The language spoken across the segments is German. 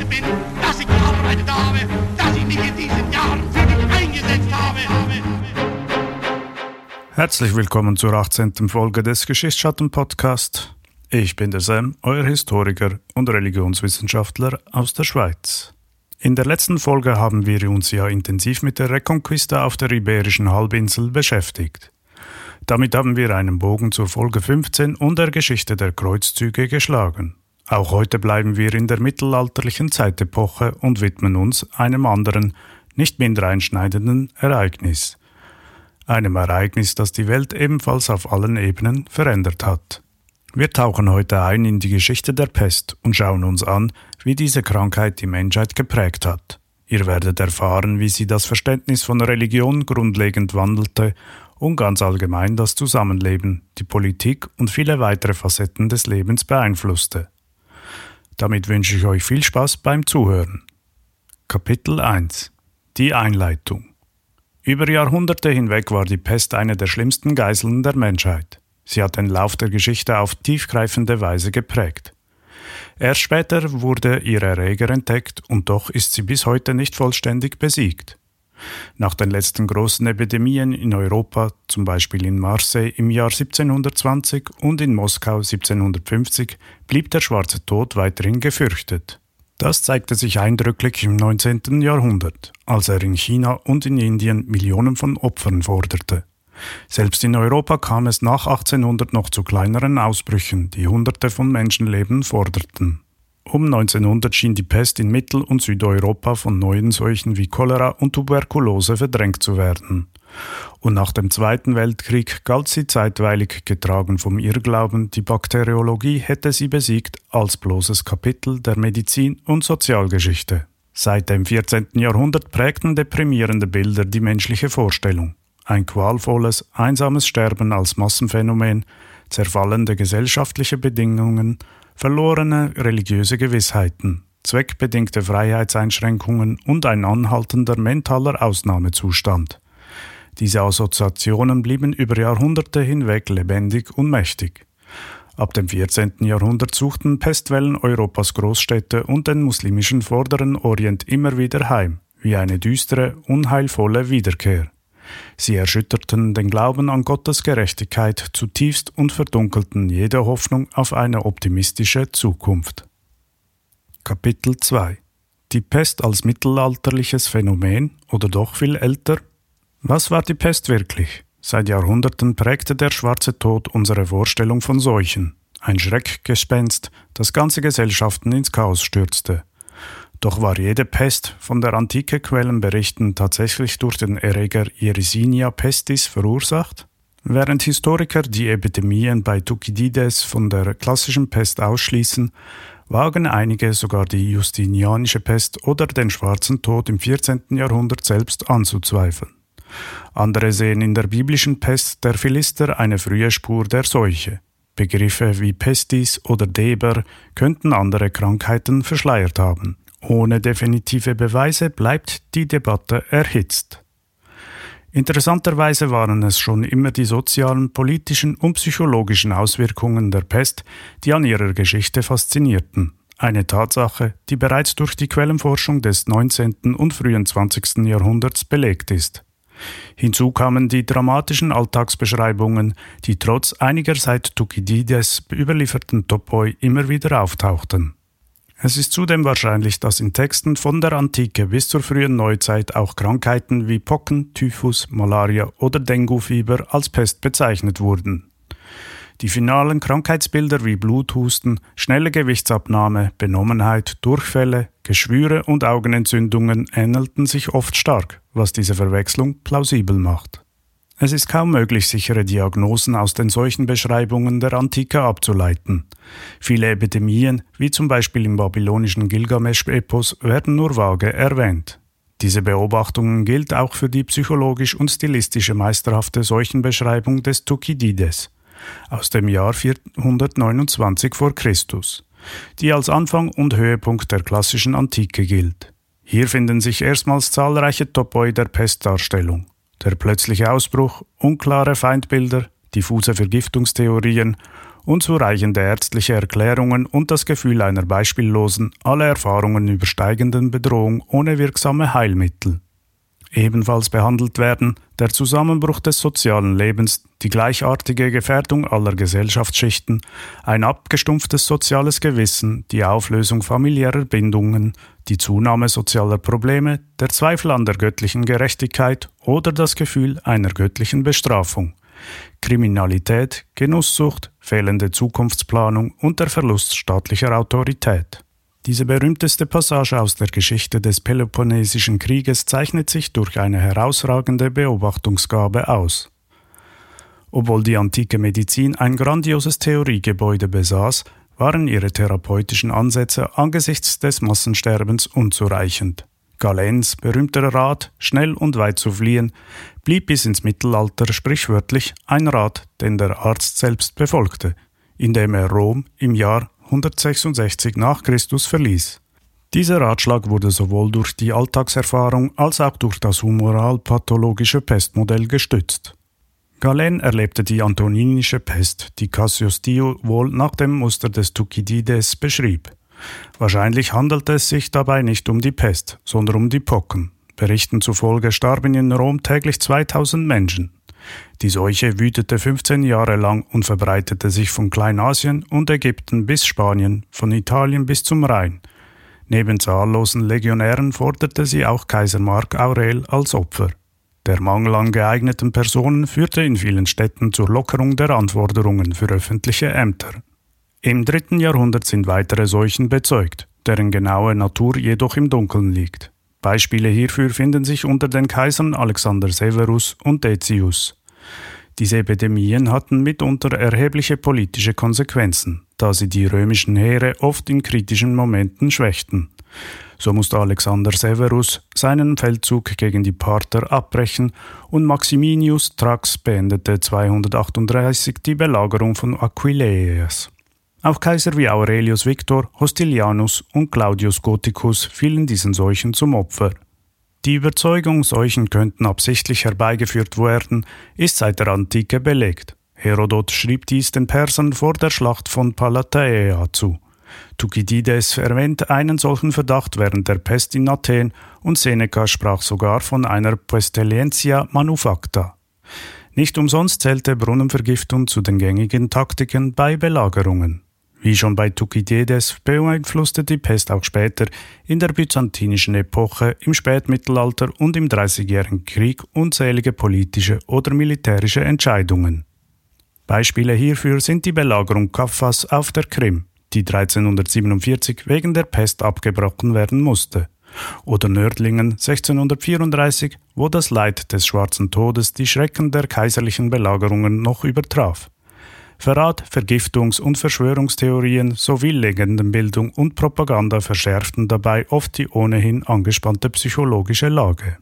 bin, dass ich gearbeitet habe, dass ich mich in diesen Jahren für dich eingesetzt habe. Herzlich willkommen zur 18. Folge des Geschichtsschatten-Podcast. Ich bin der Sam, euer Historiker und Religionswissenschaftler aus der Schweiz. In der letzten Folge haben wir uns ja intensiv mit der Reconquista auf der Iberischen Halbinsel beschäftigt. Damit haben wir einen Bogen zur Folge 15 und der Geschichte der Kreuzzüge geschlagen. Auch heute bleiben wir in der mittelalterlichen Zeitepoche und widmen uns einem anderen, nicht minder einschneidenden Ereignis. Einem Ereignis, das die Welt ebenfalls auf allen Ebenen verändert hat. Wir tauchen heute ein in die Geschichte der Pest und schauen uns an, wie diese Krankheit die Menschheit geprägt hat. Ihr werdet erfahren, wie sie das Verständnis von Religion grundlegend wandelte und ganz allgemein das Zusammenleben, die Politik und viele weitere Facetten des Lebens beeinflusste. Damit wünsche ich euch viel Spaß beim Zuhören. Kapitel 1 – Die Einleitung. Über Jahrhunderte hinweg war die Pest eine der schlimmsten Geiseln der Menschheit. Sie hat den Lauf der Geschichte auf tiefgreifende Weise geprägt. Erst später wurde ihr Erreger entdeckt und doch ist sie bis heute nicht vollständig besiegt. Nach den letzten großen Epidemien in Europa, zum Beispiel in Marseille im Jahr 1720 und in Moskau 1750, blieb der Schwarze Tod weiterhin gefürchtet. Das zeigte sich eindrücklich im 19. Jahrhundert, als er in China und in Indien Millionen von Opfern forderte. Selbst in Europa kam es nach 1800 noch zu kleineren Ausbrüchen, die Hunderte von Menschenleben forderten. Um 1900 schien die Pest in Mittel- und Südeuropa von neuen Seuchen wie Cholera und Tuberkulose verdrängt zu werden. Und nach dem Zweiten Weltkrieg galt sie zeitweilig, getragen vom Irrglauben, die Bakteriologie hätte sie besiegt, als bloßes Kapitel der Medizin- und Sozialgeschichte. Seit dem 14. Jahrhundert prägten deprimierende Bilder die menschliche Vorstellung. Ein qualvolles, einsames Sterben als Massenphänomen, zerfallende gesellschaftliche Bedingungen, verlorene religiöse Gewissheiten, zweckbedingte Freiheitseinschränkungen und ein anhaltender mentaler Ausnahmezustand. Diese Assoziationen blieben über Jahrhunderte hinweg lebendig und mächtig. Ab dem 14. Jahrhundert suchten Pestwellen Europas Großstädte und den muslimischen Vorderen Orient immer wieder heim, wie eine düstere, unheilvolle Wiederkehr. Sie erschütterten den Glauben an Gottes Gerechtigkeit zutiefst und verdunkelten jede Hoffnung auf eine optimistische Zukunft. Kapitel 2 – Die Pest als mittelalterliches Phänomen oder doch viel älter? Was war die Pest wirklich? Seit Jahrhunderten prägte der Schwarze Tod unsere Vorstellung von Seuchen. Ein Schreckgespenst, das ganze Gesellschaften ins Chaos stürzte. Doch war jede Pest, von der antike Quellen berichten, tatsächlich durch den Erreger Yersinia pestis verursacht? Während Historiker die Epidemien bei Thukydides von der klassischen Pest ausschließen, wagen einige sogar die Justinianische Pest oder den Schwarzen Tod im 14. Jahrhundert selbst anzuzweifeln. Andere sehen in der biblischen Pest der Philister eine frühe Spur der Seuche. Begriffe wie Pestis oder Deber könnten andere Krankheiten verschleiert haben. Ohne definitive Beweise bleibt die Debatte erhitzt. Interessanterweise waren es schon immer die sozialen, politischen und psychologischen Auswirkungen der Pest, die an ihrer Geschichte faszinierten. Eine Tatsache, die bereits durch die Quellenforschung des 19. und frühen 20. Jahrhunderts belegt ist. Hinzu kamen die dramatischen Alltagsbeschreibungen, die trotz einiger seit Thukydides überlieferten Topoi immer wieder auftauchten. Es ist zudem wahrscheinlich, dass in Texten von der Antike bis zur frühen Neuzeit auch Krankheiten wie Pocken, Typhus, Malaria oder Dengue-Fieber als Pest bezeichnet wurden. Die finalen Krankheitsbilder wie Bluthusten, schnelle Gewichtsabnahme, Benommenheit, Durchfälle, Geschwüre und Augenentzündungen ähnelten sich oft stark, was diese Verwechslung plausibel macht. Es ist kaum möglich, sichere Diagnosen aus den Seuchenbeschreibungen der Antike abzuleiten. Viele Epidemien, wie zum Beispiel im babylonischen Gilgamesch-Epos, werden nur vage erwähnt. Diese Beobachtungen gilt auch für die psychologisch und stilistische meisterhafte Seuchenbeschreibung des Thukydides aus dem Jahr 429 vor Christus, die als Anfang und Höhepunkt der klassischen Antike gilt. Hier finden sich erstmals zahlreiche Topoi der Pestdarstellung. Der plötzliche Ausbruch, unklare Feindbilder, diffuse Vergiftungstheorien unzureichende ärztliche Erklärungen und das Gefühl einer beispiellosen, alle Erfahrungen übersteigenden Bedrohung ohne wirksame Heilmittel. Ebenfalls behandelt werden der Zusammenbruch des sozialen Lebens, die gleichartige Gefährdung aller Gesellschaftsschichten, ein abgestumpftes soziales Gewissen, die Auflösung familiärer Bindungen, die Zunahme sozialer Probleme, der Zweifel an der göttlichen Gerechtigkeit oder das Gefühl einer göttlichen Bestrafung, Kriminalität, Genusssucht, fehlende Zukunftsplanung und der Verlust staatlicher Autorität. Diese berühmteste Passage aus der Geschichte des Peloponnesischen Krieges zeichnet sich durch eine herausragende Beobachtungsgabe aus. Obwohl die antike Medizin ein grandioses Theoriegebäude besaß, waren ihre therapeutischen Ansätze angesichts des Massensterbens unzureichend. Galens berühmter Rat, schnell und weit zu fliehen, blieb bis ins Mittelalter sprichwörtlich ein Rat, den der Arzt selbst befolgte, indem er Rom im Jahr 166 nach Christus verließ. Dieser Ratschlag wurde sowohl durch die Alltagserfahrung als auch durch das humoralpathologische Pestmodell gestützt. Galen erlebte die antoninische Pest, die Cassius Dio wohl nach dem Muster des Thukydides beschrieb. Wahrscheinlich handelte es sich dabei nicht um die Pest, sondern um die Pocken. Berichten zufolge starben in Rom täglich 2000 Menschen. Die Seuche wütete 15 Jahre lang und verbreitete sich von Kleinasien und Ägypten bis Spanien, von Italien bis zum Rhein. Neben zahllosen Legionären forderte sie auch Kaiser Mark Aurel als Opfer. Der Mangel an geeigneten Personen führte in vielen Städten zur Lockerung der Anforderungen für öffentliche Ämter. Im 3. Jahrhundert sind weitere Seuchen bezeugt, deren genaue Natur jedoch im Dunkeln liegt. Beispiele hierfür finden sich unter den Kaisern Alexander Severus und Decius. Diese Epidemien hatten mitunter erhebliche politische Konsequenzen, da sie die römischen Heere oft in kritischen Momenten schwächten. So musste Alexander Severus seinen Feldzug gegen die Parther abbrechen und Maximinius Thrax beendete 238 die Belagerung von Aquileias. Auch Kaiser wie Aurelius Victor, Hostilianus und Claudius Gothicus fielen diesen Seuchen zum Opfer. Die Überzeugung, Seuchen könnten absichtlich herbeigeführt werden, ist seit der Antike belegt. Herodot schrieb dies den Persern vor der Schlacht von Plataea zu. Thukydides erwähnt einen solchen Verdacht während der Pest in Athen und Seneca sprach sogar von einer Pestilentia manufacta. Nicht umsonst zählte Brunnenvergiftung zu den gängigen Taktiken bei Belagerungen. Wie schon bei Thukydides beeinflusste die Pest auch später in der byzantinischen Epoche, im Spätmittelalter und im Dreißigjährigen Krieg unzählige politische oder militärische Entscheidungen. Beispiele hierfür sind die Belagerung Kaffas auf der Krim, die 1347 wegen der Pest abgebrochen werden musste, oder Nördlingen 1634, wo das Leid des Schwarzen Todes die Schrecken der kaiserlichen Belagerungen noch übertraf. Verrat, Vergiftungs- und Verschwörungstheorien sowie Legendenbildung und Propaganda verschärften dabei oft die ohnehin angespannte psychologische Lage.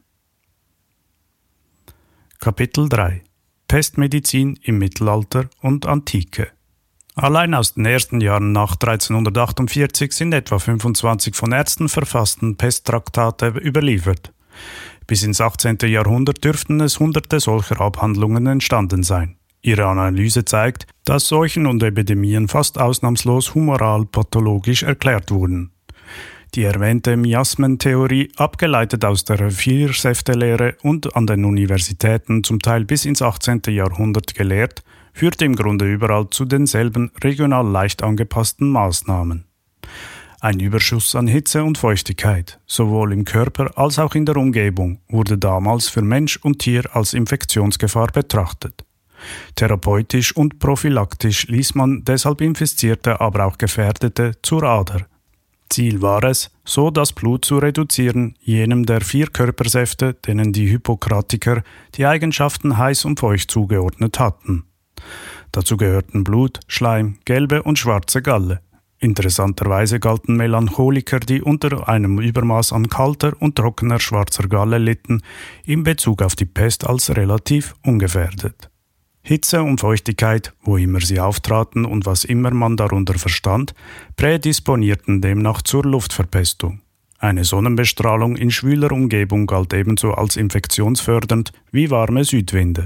Kapitel 3 Pestmedizin im Mittelalter und Antike. Allein aus den ersten Jahren nach 1348 sind etwa 25 von Ärzten verfassten Pesttraktate überliefert. Bis ins 18. Jahrhundert dürften es Hunderte solcher Abhandlungen entstanden sein. Ihre Analyse zeigt, dass Seuchen und Epidemien fast ausnahmslos humoral-pathologisch erklärt wurden. Die erwähnte Miasmentheorie, abgeleitet aus der Viersäftelehre und an den Universitäten zum Teil bis ins 18. Jahrhundert gelehrt, führte im Grunde überall zu denselben regional leicht angepassten Maßnahmen. Ein Überschuss an Hitze und Feuchtigkeit, sowohl im Körper als auch in der Umgebung, wurde damals für Mensch und Tier als Infektionsgefahr betrachtet. Therapeutisch und prophylaktisch ließ man deshalb Infizierte, aber auch Gefährdete zur Ader. Ziel war es, so das Blut zu reduzieren, jenem der 4 Körpersäfte, denen die Hippokratiker die Eigenschaften heiß und feucht zugeordnet hatten. Dazu gehörten Blut, Schleim, gelbe und schwarze Galle. Interessanterweise galten Melancholiker, die unter einem Übermaß an kalter und trockener schwarzer Galle litten, in Bezug auf die Pest als relativ ungefährdet. Hitze und Feuchtigkeit, wo immer sie auftraten und was immer man darunter verstand, prädisponierten demnach zur Luftverpestung. Eine Sonnenbestrahlung in schwüler Umgebung galt ebenso als infektionsfördernd wie warme Südwinde.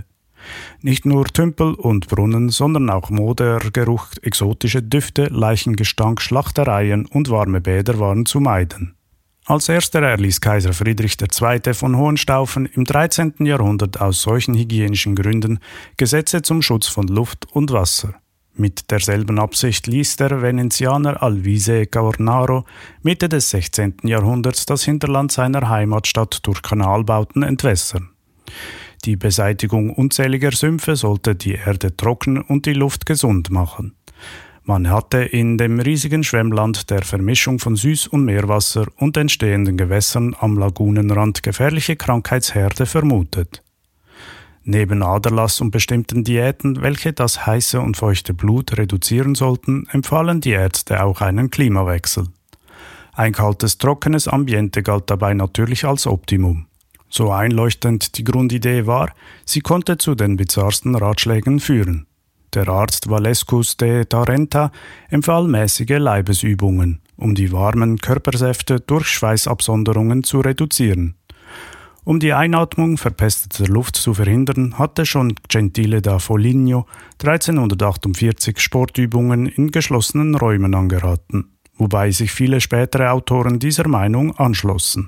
Nicht nur Tümpel und Brunnen, sondern auch Modergeruch, exotische Düfte, Leichengestank, Schlachtereien und warme Bäder waren zu meiden. Als erster erließ Kaiser Friedrich II. Von Hohenstaufen im 13. Jahrhundert aus solchen hygienischen Gründen Gesetze zum Schutz von Luft und Wasser. Mit derselben Absicht ließ der Venezianer Alvise Cornaro Mitte des 16. Jahrhunderts das Hinterland seiner Heimatstadt durch Kanalbauten entwässern. Die Beseitigung unzähliger Sümpfe sollte die Erde trocken und die Luft gesund machen. Man hatte in dem riesigen Schwemmland der Vermischung von Süß- und Meerwasser und entstehenden Gewässern am Lagunenrand gefährliche Krankheitsherde vermutet. Neben Aderlass und bestimmten Diäten, welche das heiße und feuchte Blut reduzieren sollten, empfahlen die Ärzte auch einen Klimawechsel. Ein kaltes, trockenes Ambiente galt dabei natürlich als Optimum. So einleuchtend die Grundidee war, sie konnte zu den bizarrsten Ratschlägen führen. Der Arzt Valescus de Tarenta empfahl mäßige Leibesübungen, um die warmen Körpersäfte durch Schweißabsonderungen zu reduzieren. Um die Einatmung verpesteter Luft zu verhindern, hatte schon Gentile da Foligno 1348 Sportübungen in geschlossenen Räumen angeraten, wobei sich viele spätere Autoren dieser Meinung anschlossen.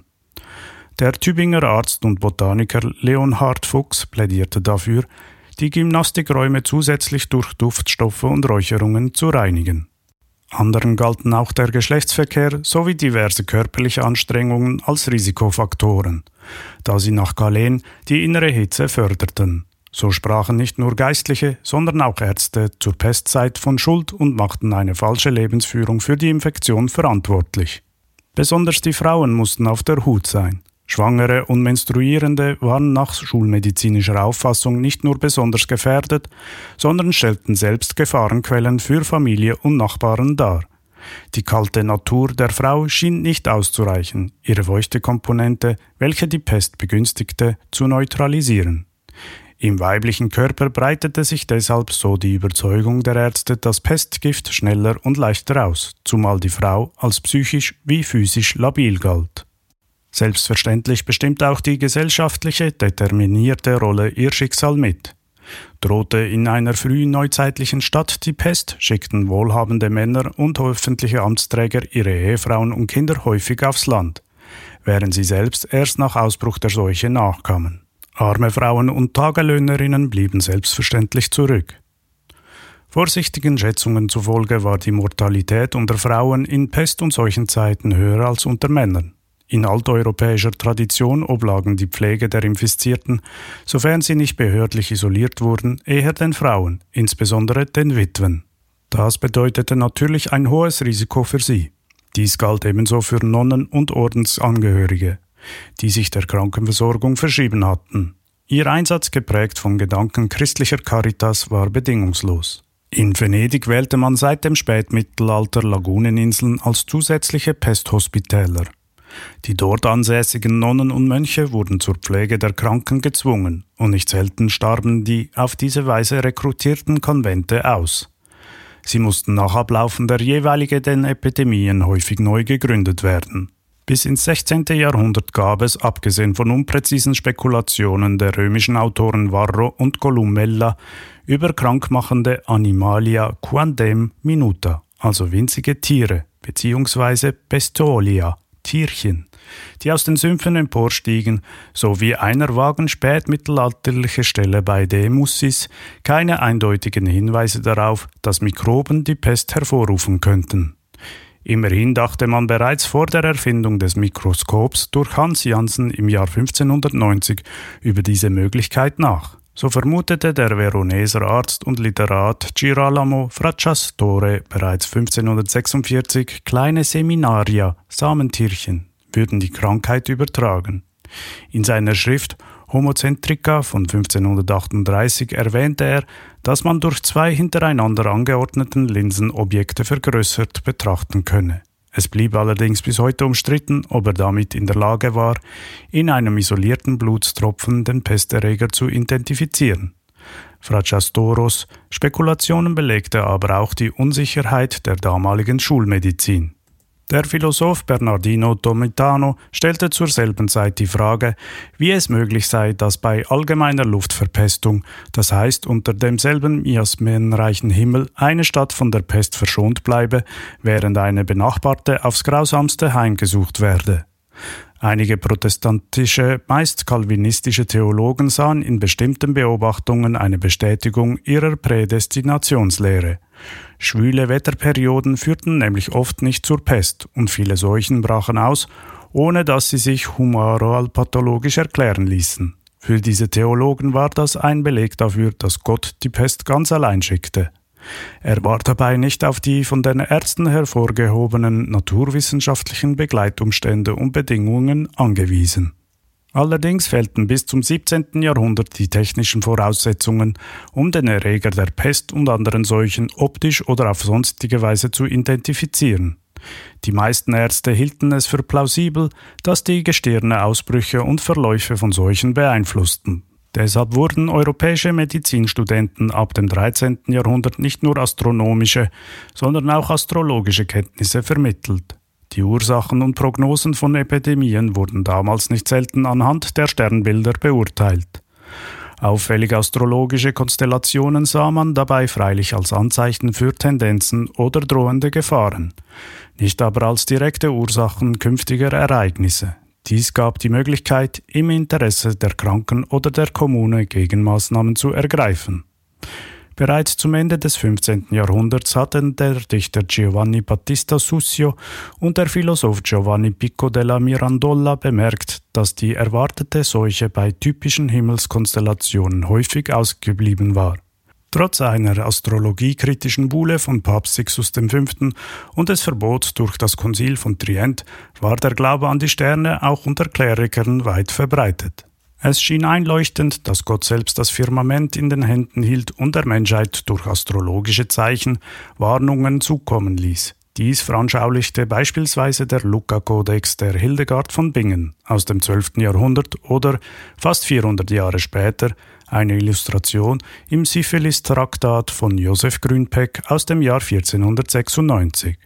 Der Tübinger Arzt und Botaniker Leonhard Fuchs plädierte dafür, die Gymnastikräume zusätzlich durch Duftstoffe und Räucherungen zu reinigen. Anderen galten auch der Geschlechtsverkehr sowie diverse körperliche Anstrengungen als Risikofaktoren, da sie nach Galen die innere Hitze förderten. So sprachen nicht nur Geistliche, sondern auch Ärzte zur Pestzeit von Schuld und machten eine falsche Lebensführung für die Infektion verantwortlich. Besonders die Frauen mussten auf der Hut sein. Schwangere und Menstruierende waren nach schulmedizinischer Auffassung nicht nur besonders gefährdet, sondern stellten selbst Gefahrenquellen für Familie und Nachbarn dar. Die kalte Natur der Frau schien nicht auszureichen, ihre feuchte Komponente, welche die Pest begünstigte, zu neutralisieren. Im weiblichen Körper breitete sich deshalb, so die Überzeugung der Ärzte, das Pestgift schneller und leichter aus, zumal die Frau als psychisch wie physisch labil galt. Selbstverständlich bestimmt auch die gesellschaftliche, determinierte Rolle ihr Schicksal mit. Drohte in einer frühen neuzeitlichen Stadt die Pest, schickten wohlhabende Männer und öffentliche Amtsträger ihre Ehefrauen und Kinder häufig aufs Land, während sie selbst erst nach Ausbruch der Seuche nachkamen. Arme Frauen und Tagelöhnerinnen blieben selbstverständlich zurück. Vorsichtigen Schätzungen zufolge war die Mortalität unter Frauen in Pest- und Seuchenzeiten höher als unter Männern. In alteuropäischer Tradition oblagen die Pflege der Infizierten, sofern sie nicht behördlich isoliert wurden, eher den Frauen, insbesondere den Witwen. Das bedeutete natürlich ein hohes Risiko für sie. Dies galt ebenso für Nonnen und Ordensangehörige, die sich der Krankenversorgung verschrieben hatten. Ihr Einsatz, geprägt von Gedanken christlicher Caritas, war bedingungslos. In Venedig wählte man seit dem Spätmittelalter Laguneninseln als zusätzliche Pesthospitäler. Die dort ansässigen Nonnen und Mönche wurden zur Pflege der Kranken gezwungen, und nicht selten starben die auf diese Weise rekrutierten Konvente aus. Sie mussten nach Ablaufen der jeweiligen Epidemien häufig neu gegründet werden. Bis ins 16. Jahrhundert gab es, abgesehen von unpräzisen Spekulationen der römischen Autoren Varro und Columella, über krankmachende Animalia quandem minuta, also winzige Tiere, bzw. Pestolia, Tierchen, die aus den Sümpfen emporstiegen, sowie einer vagen spätmittelalterliche Stelle bei De Mussis keine eindeutigen Hinweise darauf, dass Mikroben die Pest hervorrufen könnten. Immerhin dachte man bereits vor der Erfindung des Mikroskops durch Hans Janssen im Jahr 1590 über diese Möglichkeit nach. So vermutete der Veroneser Arzt und Literat Girolamo Fracastore bereits 1546, kleine Seminaria, Samentierchen, würden die Krankheit übertragen. In seiner Schrift Homocentrica von 1538 erwähnte er, dass man durch zwei hintereinander angeordneten Linsen Objekte vergrößert betrachten könne. Es blieb allerdings bis heute umstritten, ob er damit in der Lage war, in einem isolierten Blutstropfen den Pesterreger zu identifizieren. Fracastoros Spekulationen belegte aber auch die Unsicherheit der damaligen Schulmedizin. Der Philosoph Bernardino Tomitano stellte zur selben Zeit die Frage, wie es möglich sei, dass bei allgemeiner Luftverpestung, das heißt unter demselben miasmenreichen Himmel, eine Stadt von der Pest verschont bleibe, während eine benachbarte aufs Grausamste heimgesucht werde. Einige protestantische, meist kalvinistische Theologen sahen in bestimmten Beobachtungen eine Bestätigung ihrer Prädestinationslehre. Schwüle Wetterperioden führten nämlich oft nicht zur Pest und viele Seuchen brachen aus, ohne dass sie sich humoralpathologisch erklären ließen. Für diese Theologen war das ein Beleg dafür, dass Gott die Pest ganz allein schickte. Er war dabei nicht auf die von den Ärzten hervorgehobenen naturwissenschaftlichen Begleitumstände und Bedingungen angewiesen. Allerdings fehlten bis zum 17. Jahrhundert die technischen Voraussetzungen, um den Erreger der Pest und anderen Seuchen optisch oder auf sonstige Weise zu identifizieren. Die meisten Ärzte hielten es für plausibel, dass die Gestirne Ausbrüche und Verläufe von Seuchen beeinflussten. Deshalb wurden europäische Medizinstudenten ab dem 13. Jahrhundert nicht nur astronomische, sondern auch astrologische Kenntnisse vermittelt. Die Ursachen und Prognosen von Epidemien wurden damals nicht selten anhand der Sternbilder beurteilt. Auffällige astrologische Konstellationen sah man dabei freilich als Anzeichen für Tendenzen oder drohende Gefahren, nicht aber als direkte Ursachen künftiger Ereignisse. Dies gab die Möglichkeit, im Interesse der Kranken oder der Kommune Gegenmaßnahmen zu ergreifen. Bereits zum Ende des 15. Jahrhunderts hatten der Dichter Giovanni Battista Sussio und der Philosoph Giovanni Pico della Mirandola bemerkt, dass die erwartete Seuche bei typischen Himmelskonstellationen häufig ausgeblieben war. Trotz einer astrologiekritischen Bulle von Papst Sixtus V. und des Verbots durch das Konzil von Trient war der Glaube an die Sterne auch unter Klerikern weit verbreitet. Es schien einleuchtend, dass Gott selbst das Firmament in den Händen hielt und der Menschheit durch astrologische Zeichen Warnungen zukommen ließ. Dies veranschaulichte beispielsweise der Lucca-Kodex der Hildegard von Bingen aus dem 12. Jahrhundert oder, fast 400 Jahre später, eine Illustration im Syphilis-Traktat von Josef Grünpeck aus dem Jahr 1496.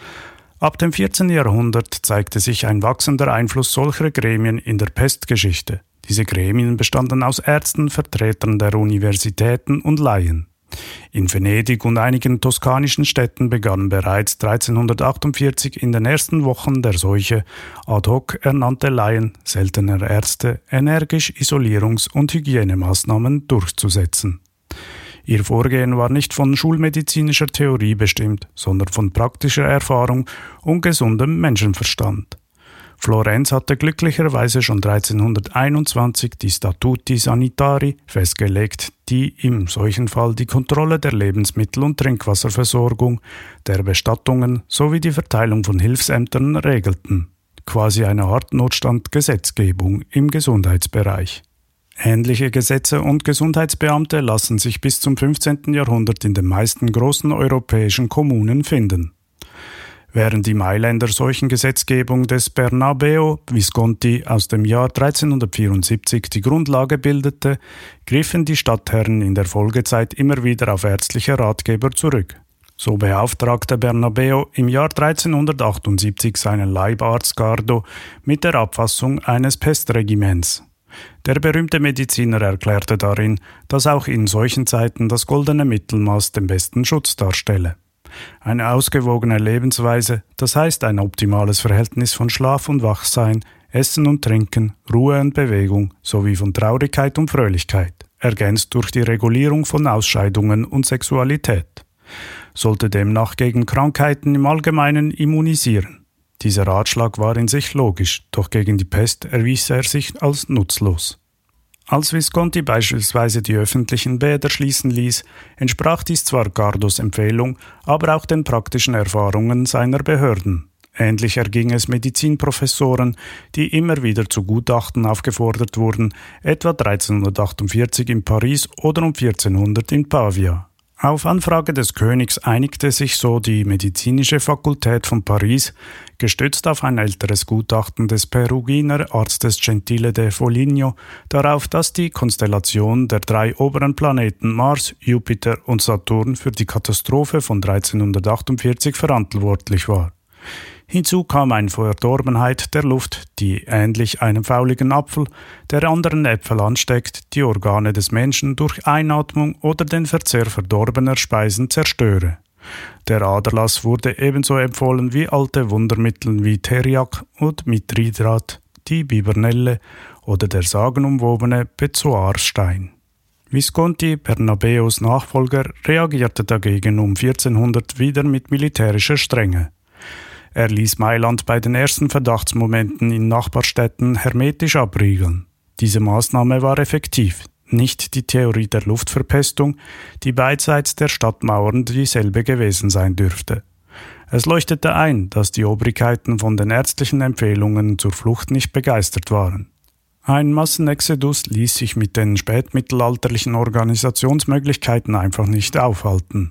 Ab dem 14. Jahrhundert zeigte sich ein wachsender Einfluss solcher Gremien in der Pestgeschichte. Diese Gremien bestanden aus Ärzten, Vertretern der Universitäten und Laien. In Venedig und einigen toskanischen Städten begannen bereits 1348 in den ersten Wochen der Seuche ad hoc ernannte Laien seltener Ärzte energisch Isolierungs- und Hygienemaßnahmen durchzusetzen. Ihr Vorgehen war nicht von schulmedizinischer Theorie bestimmt, sondern von praktischer Erfahrung und gesundem Menschenverstand. Florenz hatte glücklicherweise schon 1321 die Statuti Sanitari festgelegt, die im solchen Fall die Kontrolle der Lebensmittel- und Trinkwasserversorgung, der Bestattungen sowie die Verteilung von Hilfsämtern regelten. Quasi eine Art Notstandgesetzgebung im Gesundheitsbereich. Ähnliche Gesetze und Gesundheitsbeamte lassen sich bis zum 15. Jahrhundert in den meisten großen europäischen Kommunen finden. Während die Mailänder Seuchengesetzgebung des Bernabeo Visconti aus dem Jahr 1374 die Grundlage bildete, griffen die Stadtherren in der Folgezeit immer wieder auf ärztliche Ratgeber zurück. So beauftragte Bernabeo im Jahr 1378 seinen Leibarzt Gardo mit der Abfassung eines Pestregiments. Der berühmte Mediziner erklärte darin, dass auch in solchen Zeiten das goldene Mittelmaß den besten Schutz darstelle. Eine ausgewogene Lebensweise, das heißt ein optimales Verhältnis von Schlaf und Wachsein, Essen und Trinken, Ruhe und Bewegung sowie von Traurigkeit und Fröhlichkeit, ergänzt durch die Regulierung von Ausscheidungen und Sexualität, sollte demnach gegen Krankheiten im Allgemeinen immunisieren. Dieser Ratschlag war in sich logisch, doch gegen die Pest erwies er sich als nutzlos. Als Visconti beispielsweise die öffentlichen Bäder schließen ließ, entsprach dies zwar Gardos Empfehlung, aber auch den praktischen Erfahrungen seiner Behörden. Ähnlich erging es Medizinprofessoren, die immer wieder zu Gutachten aufgefordert wurden, etwa 1348 in Paris oder um 1400 in Pavia. Auf Anfrage des Königs einigte sich so die medizinische Fakultät von Paris, gestützt auf ein älteres Gutachten des Peruginer Arztes Gentile de Foligno, darauf, dass die Konstellation der 3 oberen Planeten Mars, Jupiter und Saturn für die Katastrophe von 1348 verantwortlich war. Hinzu kam eine Verdorbenheit der Luft, die ähnlich einem fauligen Apfel, der anderen Äpfel ansteckt, die Organe des Menschen durch Einatmung oder den Verzehr verdorbener Speisen zerstöre. Der Aderlass wurde ebenso empfohlen wie alte Wundermittel wie Teriak und Mithridrat, die Bibernelle oder der sagenumwobene Bezoarstein. Visconti, Bernabeus Nachfolger, reagierte dagegen um 1400 wieder mit militärischer Strenge. Er ließ Mailand bei den ersten Verdachtsmomenten in Nachbarstädten hermetisch abriegeln. Diese Maßnahme war effektiv. Nicht die Theorie der Luftverpestung, die beidseits der Stadtmauern dieselbe gewesen sein dürfte. Es leuchtete ein, dass die Obrigkeiten von den ärztlichen Empfehlungen zur Flucht nicht begeistert waren. Ein Massenexodus ließ sich mit den spätmittelalterlichen Organisationsmöglichkeiten einfach nicht aufhalten.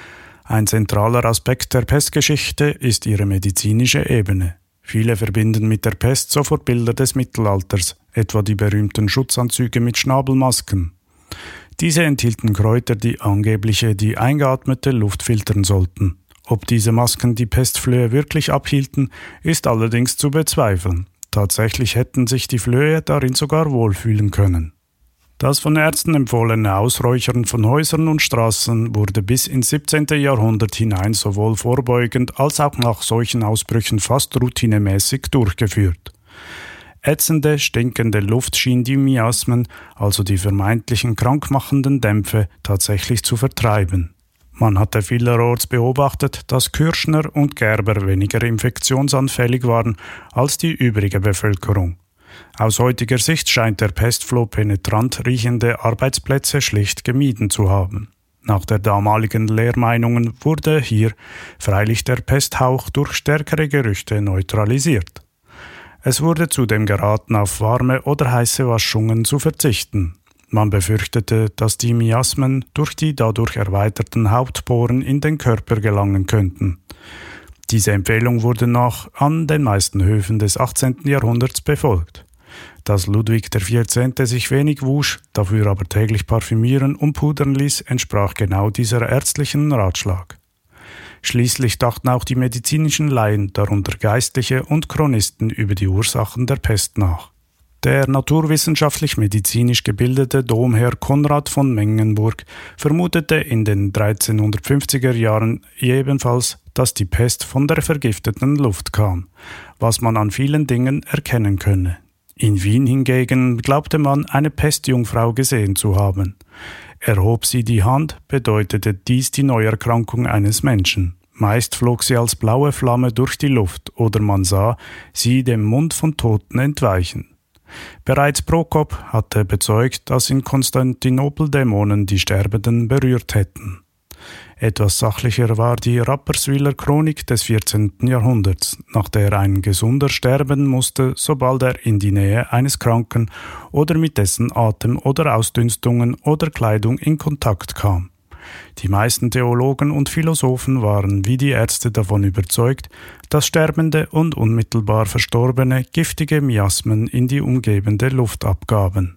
Ein zentraler Aspekt der Pestgeschichte ist ihre medizinische Ebene. Viele verbinden mit der Pest sofort Bilder des Mittelalters, etwa die berühmten Schutzanzüge mit Schnabelmasken. Diese enthielten Kräuter, die angeblich die eingeatmete Luft filtern sollten. Ob diese Masken die Pestflöhe wirklich abhielten, ist allerdings zu bezweifeln. Tatsächlich hätten sich die Flöhe darin sogar wohlfühlen können. Das von Ärzten empfohlene Ausräuchern von Häusern und Straßen wurde bis ins 17. Jahrhundert hinein sowohl vorbeugend als auch nach solchen Ausbrüchen fast routinemäßig durchgeführt. Ätzende, stinkende Luft schien die Miasmen, also die vermeintlichen krankmachenden Dämpfe, tatsächlich zu vertreiben. Man hatte vielerorts beobachtet, dass Kürschner und Gerber weniger infektionsanfällig waren als die übrige Bevölkerung. Aus heutiger Sicht scheint der Pestfloh penetrant riechende Arbeitsplätze schlicht gemieden zu haben. Nach der damaligen Lehrmeinungen wurde hier freilich der Pesthauch durch stärkere Gerüchte neutralisiert. Es wurde zudem geraten, auf warme oder heiße Waschungen zu verzichten. Man befürchtete, dass die Miasmen durch die dadurch erweiterten Hautporen in den Körper gelangen könnten. Diese Empfehlung wurde an den meisten Höfen des 18. Jahrhunderts befolgt. Dass Ludwig XIV. Sich wenig wusch, dafür aber täglich parfümieren und pudern ließ, entsprach genau dieser ärztlichen Ratschlag. Schließlich dachten auch die medizinischen Laien, darunter Geistliche und Chronisten, über die Ursachen der Pest nach. Der naturwissenschaftlich-medizinisch gebildete Domherr Konrad von Mengenburg vermutete in den 1350er Jahren ebenfalls, dass die Pest von der vergifteten Luft kam, was man an vielen Dingen erkennen könne. In Wien hingegen glaubte man, eine Pestjungfrau gesehen zu haben. Erhob sie die Hand, bedeutete dies die Neuerkrankung eines Menschen. Meist flog sie als blaue Flamme durch die Luft oder man sah sie dem Mund von Toten entweichen. Bereits Prokop hatte bezeugt, dass in Konstantinopel Dämonen die Sterbenden berührt hätten. Etwas sachlicher war die Rapperswiller Chronik des 14. Jahrhunderts, nach der ein Gesunder sterben musste, sobald er in die Nähe eines Kranken oder mit dessen Atem oder Ausdünstungen oder Kleidung in Kontakt kam. Die meisten Theologen und Philosophen waren wie die Ärzte davon überzeugt, dass Sterbende und unmittelbar Verstorbene giftige Miasmen in die umgebende Luft abgaben.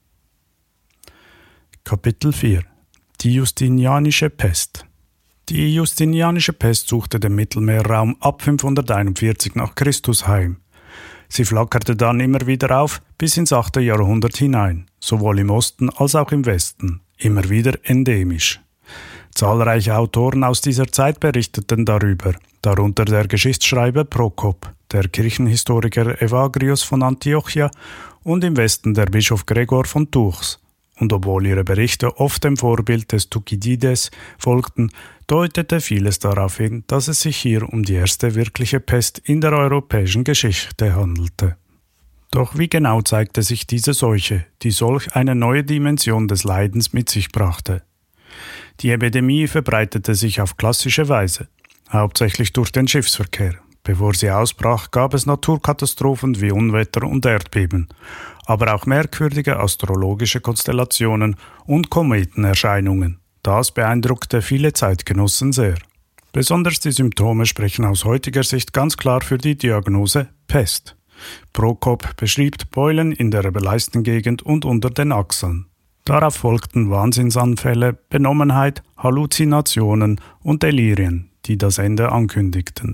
Kapitel 4 Die Justinianische Pest. Die Justinianische Pest suchte den Mittelmeerraum ab 541 nach Christus heim. Sie flackerte dann immer wieder auf bis ins 8. Jahrhundert hinein, sowohl im Osten als auch im Westen, immer wieder endemisch. Zahlreiche Autoren aus dieser Zeit berichteten darüber, darunter der Geschichtsschreiber Prokop, der Kirchenhistoriker Evagrius von Antiochia und im Westen der Bischof Gregor von Tours. Und obwohl ihre Berichte oft dem Vorbild des Thukydides folgten, deutete vieles darauf hin, dass es sich hier um die erste wirkliche Pest in der europäischen Geschichte handelte. Doch wie genau zeigte sich diese Seuche, die solch eine neue Dimension des Leidens mit sich brachte? Die Epidemie verbreitete sich auf klassische Weise, hauptsächlich durch den Schiffsverkehr. Bevor sie ausbrach, gab es Naturkatastrophen wie Unwetter und Erdbeben, aber auch merkwürdige astrologische Konstellationen und Kometenerscheinungen. Das beeindruckte viele Zeitgenossen sehr. Besonders die Symptome sprechen aus heutiger Sicht ganz klar für die Diagnose Pest. Prokop beschrieb Beulen in der Leistengegend und unter den Achseln. Darauf folgten Wahnsinnsanfälle, Benommenheit, Halluzinationen und Delirien, die das Ende ankündigten.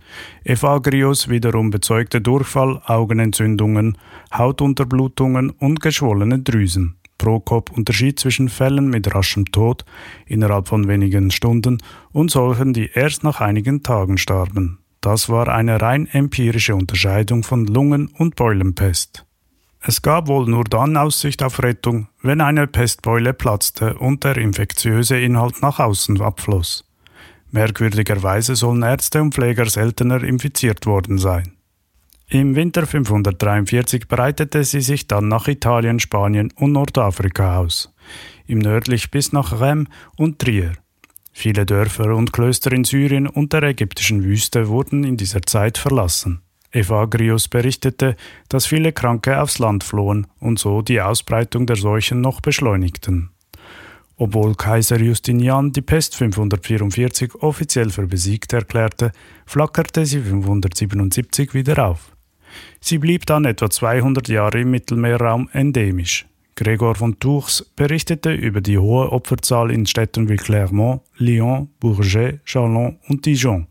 Evagrius wiederum bezeugte Durchfall, Augenentzündungen, Hautunterblutungen und geschwollene Drüsen. Prokop unterschied zwischen Fällen mit raschem Tod innerhalb von wenigen Stunden und solchen, die erst nach einigen Tagen starben. Das war eine rein empirische Unterscheidung von Lungen- und Beulenpest. Es gab wohl nur dann Aussicht auf Rettung, wenn eine Pestbeule platzte und der infektiöse Inhalt nach außen abfloss. Merkwürdigerweise sollen Ärzte und Pfleger seltener infiziert worden sein. Im Winter 543 breitete sie sich dann nach Italien, Spanien und Nordafrika aus, im nördlich bis nach Rem und Trier. Viele Dörfer und Klöster in Syrien und der ägyptischen Wüste wurden in dieser Zeit verlassen. Evagrius berichtete, dass viele Kranke aufs Land flohen und so die Ausbreitung der Seuchen noch beschleunigten. Obwohl Kaiser Justinian die Pest 544 offiziell für besiegt erklärte, flackerte sie 577 wieder auf. Sie blieb dann etwa 200 Jahre im Mittelmeerraum endemisch. Gregor von Tours berichtete über die hohe Opferzahl in Städten wie Clermont, Lyon, Bourget, Chalon und Dijon.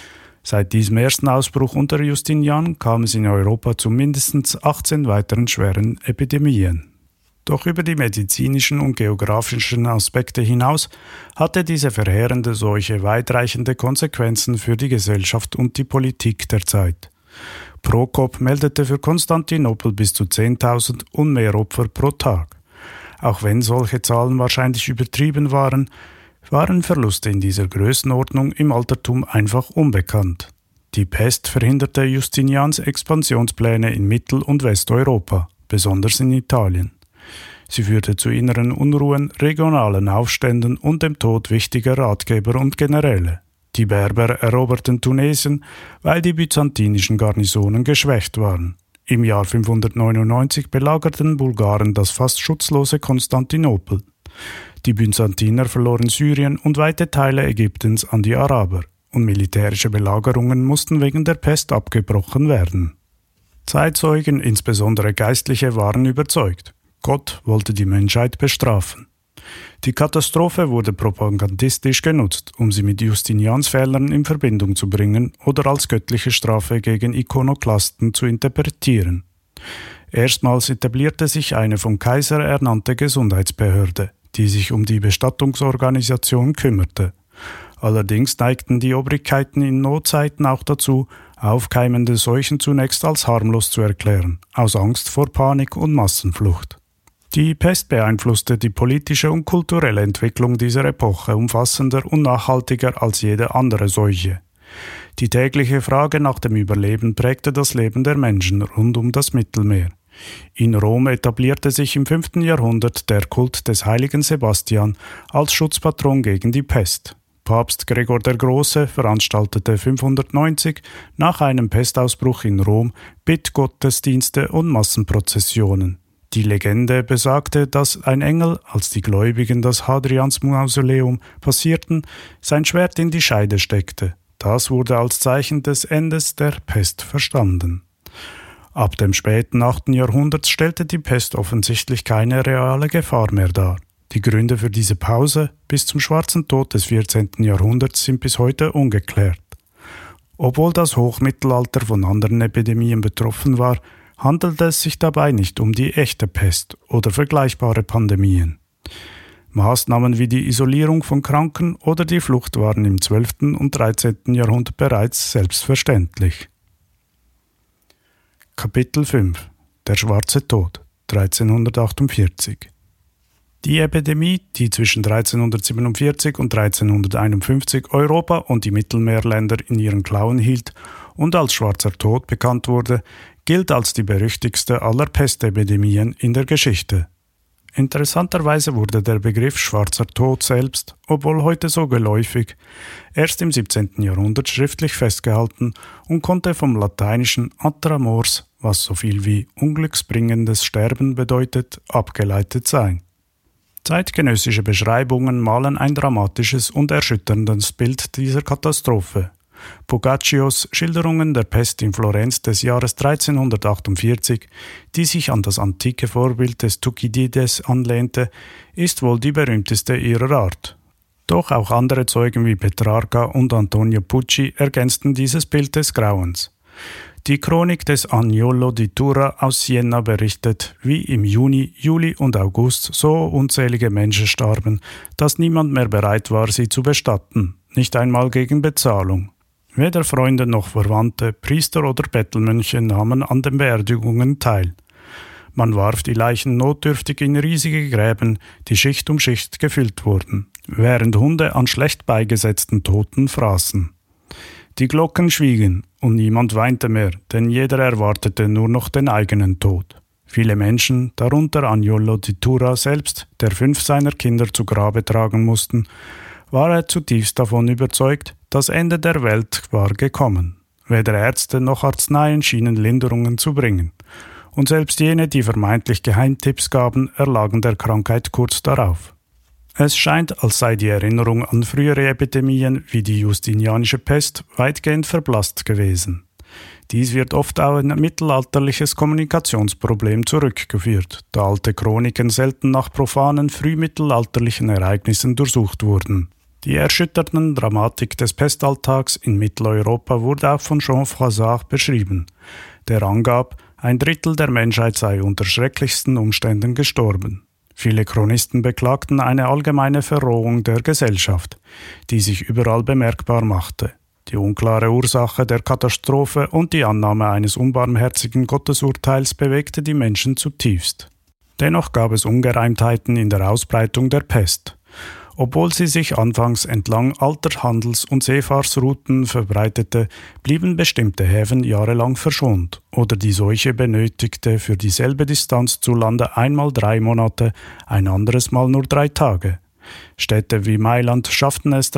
Seit diesem ersten Ausbruch unter Justinian kam es in Europa zu mindestens 18 weiteren schweren Epidemien. Doch über die medizinischen und geografischen Aspekte hinaus hatte diese verheerende Seuche weitreichende Konsequenzen für die Gesellschaft und die Politik der Zeit. Prokop meldete für Konstantinopel bis zu 10.000 und mehr Opfer pro Tag. Auch wenn solche Zahlen wahrscheinlich übertrieben waren, waren Verluste in dieser Größenordnung im Altertum einfach unbekannt. Die Pest verhinderte Justinians Expansionspläne in Mittel- und Westeuropa, besonders in Italien. Sie führte zu inneren Unruhen, regionalen Aufständen und dem Tod wichtiger Ratgeber und Generäle. Die Berber eroberten Tunesien, weil die byzantinischen Garnisonen geschwächt waren. Im Jahr 599 belagerten Bulgaren das fast schutzlose Konstantinopel. Die Byzantiner verloren Syrien und weite Teile Ägyptens an die Araber, und militärische Belagerungen mussten wegen der Pest abgebrochen werden. Zeitzeugen, insbesondere Geistliche, waren überzeugt: Gott wollte die Menschheit bestrafen. Die Katastrophe wurde propagandistisch genutzt, um sie mit Justinians Fehlern in Verbindung zu bringen oder als göttliche Strafe gegen Ikonoklasten zu interpretieren. Erstmals etablierte sich eine vom Kaiser ernannte Gesundheitsbehörde, die sich um die Bestattungsorganisation kümmerte. Allerdings neigten die Obrigkeiten in Notzeiten auch dazu, aufkeimende Seuchen zunächst als harmlos zu erklären, aus Angst vor Panik und Massenflucht. Die Pest beeinflusste die politische und kulturelle Entwicklung dieser Epoche umfassender und nachhaltiger als jede andere Seuche. Die tägliche Frage nach dem Überleben prägte das Leben der Menschen rund um das Mittelmeer. In Rom etablierte sich im 5. Jahrhundert der Kult des heiligen Sebastian als Schutzpatron gegen die Pest. Papst Gregor der Große veranstaltete 590 nach einem Pestausbruch in Rom Bittgottesdienste und Massenprozessionen. Die Legende besagte, dass ein Engel, als die Gläubigen das Hadrians-Mausoleum passierten, sein Schwert in die Scheide steckte. Das wurde als Zeichen des Endes der Pest verstanden. Ab dem späten 8. Jahrhundert stellte die Pest offensichtlich keine reale Gefahr mehr dar. Die Gründe für diese Pause bis zum Schwarzen Tod des 14. Jahrhunderts sind bis heute ungeklärt. Obwohl das Hochmittelalter von anderen Epidemien betroffen war, handelte es sich dabei nicht um die echte Pest oder vergleichbare Pandemien. Maßnahmen wie die Isolierung von Kranken oder die Flucht waren im 12. und 13. Jahrhundert bereits selbstverständlich. Kapitel 5 – Der Schwarze Tod 1348. Die Epidemie, die zwischen 1347 und 1351 Europa und die Mittelmeerländer in ihren Klauen hielt und als Schwarzer Tod bekannt wurde, gilt als die berüchtigste aller Pestepidemien in der Geschichte. Interessanterweise wurde der Begriff Schwarzer Tod selbst, obwohl heute so geläufig, erst im 17. Jahrhundert schriftlich festgehalten und konnte vom lateinischen atra mors, was so viel wie unglücksbringendes Sterben bedeutet, abgeleitet sein. Zeitgenössische Beschreibungen malen ein dramatisches und erschütterndes Bild dieser Katastrophe. Boccacios Schilderungen der Pest in Florenz des Jahres 1348, die sich an das antike Vorbild des Thukydides anlehnte, ist wohl die berühmteste ihrer Art. Doch auch andere Zeugen wie Petrarca und Antonio Pucci ergänzten dieses Bild des Grauens. Die Chronik des Agnolo di Tura aus Siena berichtet, wie im Juni, Juli und August so unzählige Menschen starben, dass niemand mehr bereit war, sie zu bestatten, nicht einmal gegen Bezahlung. Weder Freunde noch Verwandte, Priester oder Bettelmönche nahmen an den Beerdigungen teil. Man warf die Leichen notdürftig in riesige Gräben, die Schicht um Schicht gefüllt wurden, während Hunde an schlecht beigesetzten Toten fraßen. Die Glocken schwiegen und niemand weinte mehr, denn jeder erwartete nur noch den eigenen Tod. Viele Menschen, darunter Agnolo di Tura selbst, der 5 seiner Kinder zu Grabe tragen mussten, war er zutiefst davon überzeugt, das Ende der Welt war gekommen. Weder Ärzte noch Arzneien schienen Linderungen zu bringen. Und selbst jene, die vermeintlich Geheimtipps gaben, erlagen der Krankheit kurz darauf. Es scheint, als sei die Erinnerung an frühere Epidemien wie die Justinianische Pest weitgehend verblasst gewesen. Dies wird oft auf ein mittelalterliches Kommunikationsproblem zurückgeführt, da alte Chroniken selten nach profanen frühmittelalterlichen Ereignissen durchsucht wurden. Die erschütternden Dramatik des Pestalltags in Mitteleuropa wurde auch von Jean Froissart beschrieben, der angab, 1/3 der Menschheit sei unter schrecklichsten Umständen gestorben. Viele Chronisten beklagten eine allgemeine Verrohung der Gesellschaft, die sich überall bemerkbar machte. Die unklare Ursache der Katastrophe und die Annahme eines unbarmherzigen Gottesurteils bewegte die Menschen zutiefst. Dennoch gab es Ungereimtheiten in der Ausbreitung der Pest. Obwohl sie sich anfangs entlang alter Handels- und Seefahrtsrouten verbreitete, blieben bestimmte Häfen jahrelang verschont oder die Seuche benötigte für dieselbe Distanz zu Lande einmal 3 Monate, ein anderes Mal nur 3 Tage. Städte wie Mailand schafften es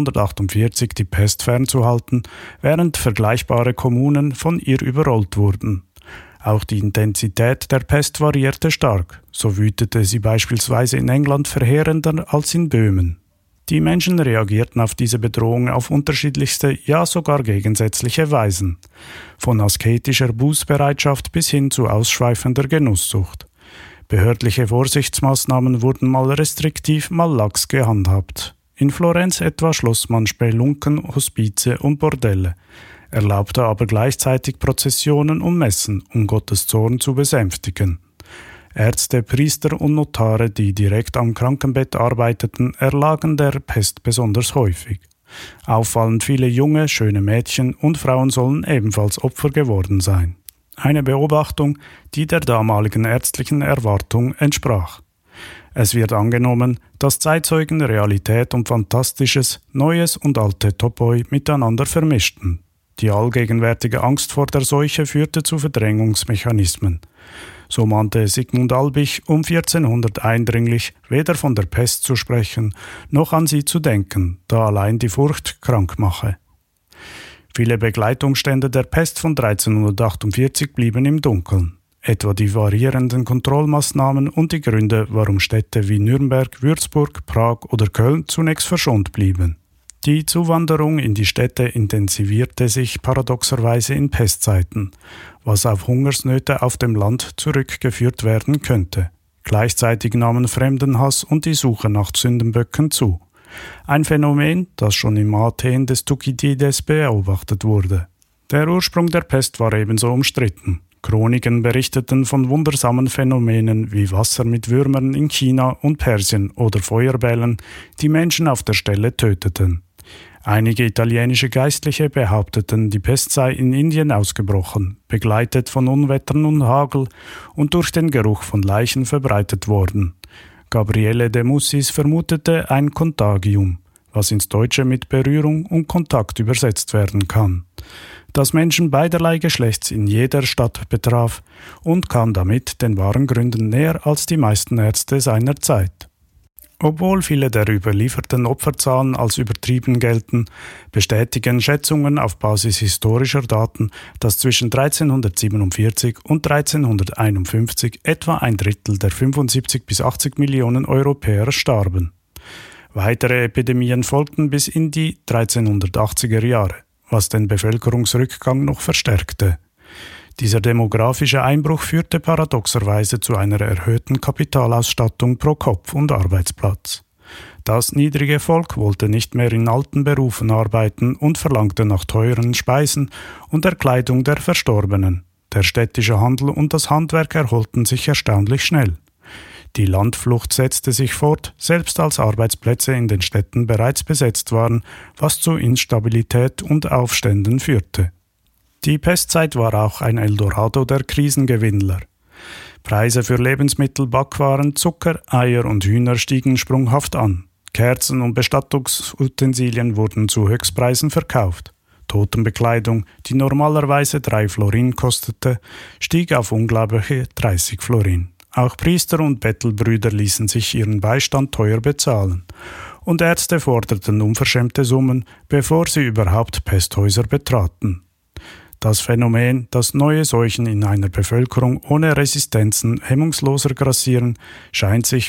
1348, die Pest fernzuhalten, während vergleichbare Kommunen von ihr überrollt wurden. Auch die Intensität der Pest variierte stark, so wütete sie beispielsweise in England verheerender als in Böhmen. Die Menschen reagierten auf diese Bedrohung auf unterschiedlichste, ja sogar gegensätzliche Weisen, von asketischer Bußbereitschaft bis hin zu ausschweifender Genusssucht. Behördliche Vorsichtsmaßnahmen wurden mal restriktiv, mal lax gehandhabt. In Florenz etwa schloss man Spelunken, Hospize und Bordelle, erlaubte aber gleichzeitig Prozessionen und Messen, um Gottes Zorn zu besänftigen. Ärzte, Priester und Notare, die direkt am Krankenbett arbeiteten, erlagen der Pest besonders häufig. Auffallend viele junge, schöne Mädchen und Frauen sollen ebenfalls Opfer geworden sein. Eine Beobachtung, die der damaligen ärztlichen Erwartung entsprach. Es wird angenommen, dass Zeitzeugen Realität und Fantastisches, Neues und alte Topoi miteinander vermischten. Die allgegenwärtige Angst vor der Seuche führte zu Verdrängungsmechanismen. So mahnte Sigmund Albich um 1400 eindringlich, weder von der Pest zu sprechen, noch an sie zu denken, da allein die Furcht krank mache. Viele Begleitumstände der Pest von 1348 blieben im Dunkeln, etwa die variierenden Kontrollmaßnahmen und die Gründe, warum Städte wie Nürnberg, Würzburg, Prag oder Köln zunächst verschont blieben. Die Zuwanderung in die Städte intensivierte sich paradoxerweise in Pestzeiten, was auf Hungersnöte auf dem Land zurückgeführt werden könnte. Gleichzeitig nahmen Fremdenhass und die Suche nach Sündenböcken zu. Ein Phänomen, das schon im Athen des Thukydides beobachtet wurde. Der Ursprung der Pest war ebenso umstritten. Chroniken berichteten von wundersamen Phänomenen wie Wasser mit Würmern in China und Persien oder Feuerbällen, die Menschen auf der Stelle töteten. Einige italienische Geistliche behaupteten, die Pest sei in Indien ausgebrochen, begleitet von Unwettern und Hagel und durch den Geruch von Leichen verbreitet worden. Gabriele de Mussis vermutete ein Contagium, was ins Deutsche mit Berührung und Kontakt übersetzt werden kann, das Menschen beiderlei Geschlechts in jeder Stadt betraf und kam damit den wahren Gründen näher als die meisten Ärzte seiner Zeit. Obwohl viele der überlieferten Opferzahlen als übertrieben gelten, bestätigen Schätzungen auf Basis historischer Daten, dass zwischen 1347 und 1351 etwa 1/3 der 75 bis 80 Millionen Europäer starben. Weitere Epidemien folgten bis in die 1380er Jahre, was den Bevölkerungsrückgang noch verstärkte. Dieser demografische Einbruch führte paradoxerweise zu einer erhöhten Kapitalausstattung pro Kopf und Arbeitsplatz. Das niedrige Volk wollte nicht mehr in alten Berufen arbeiten und verlangte nach teuren Speisen und der Kleidung der Verstorbenen. Der städtische Handel und das Handwerk erholten sich erstaunlich schnell. Die Landflucht setzte sich fort, selbst als Arbeitsplätze in den Städten bereits besetzt waren, was zu Instabilität und Aufständen führte. Die Pestzeit war auch ein Eldorado der Krisengewinnler. Preise für Lebensmittel, Backwaren, Zucker, Eier und Hühner stiegen sprunghaft an. Kerzen und Bestattungsutensilien wurden zu Höchstpreisen verkauft. Totenbekleidung, die normalerweise 3 Florin kostete, stieg auf unglaubliche 30 Florin. Auch Priester und Bettelbrüder ließen sich ihren Beistand teuer bezahlen. Und Ärzte forderten unverschämte Summen, bevor sie überhaupt Pesthäuser betraten. Das Phänomen, dass neue Seuchen in einer Bevölkerung ohne Resistenzen hemmungsloser grassieren, scheint sich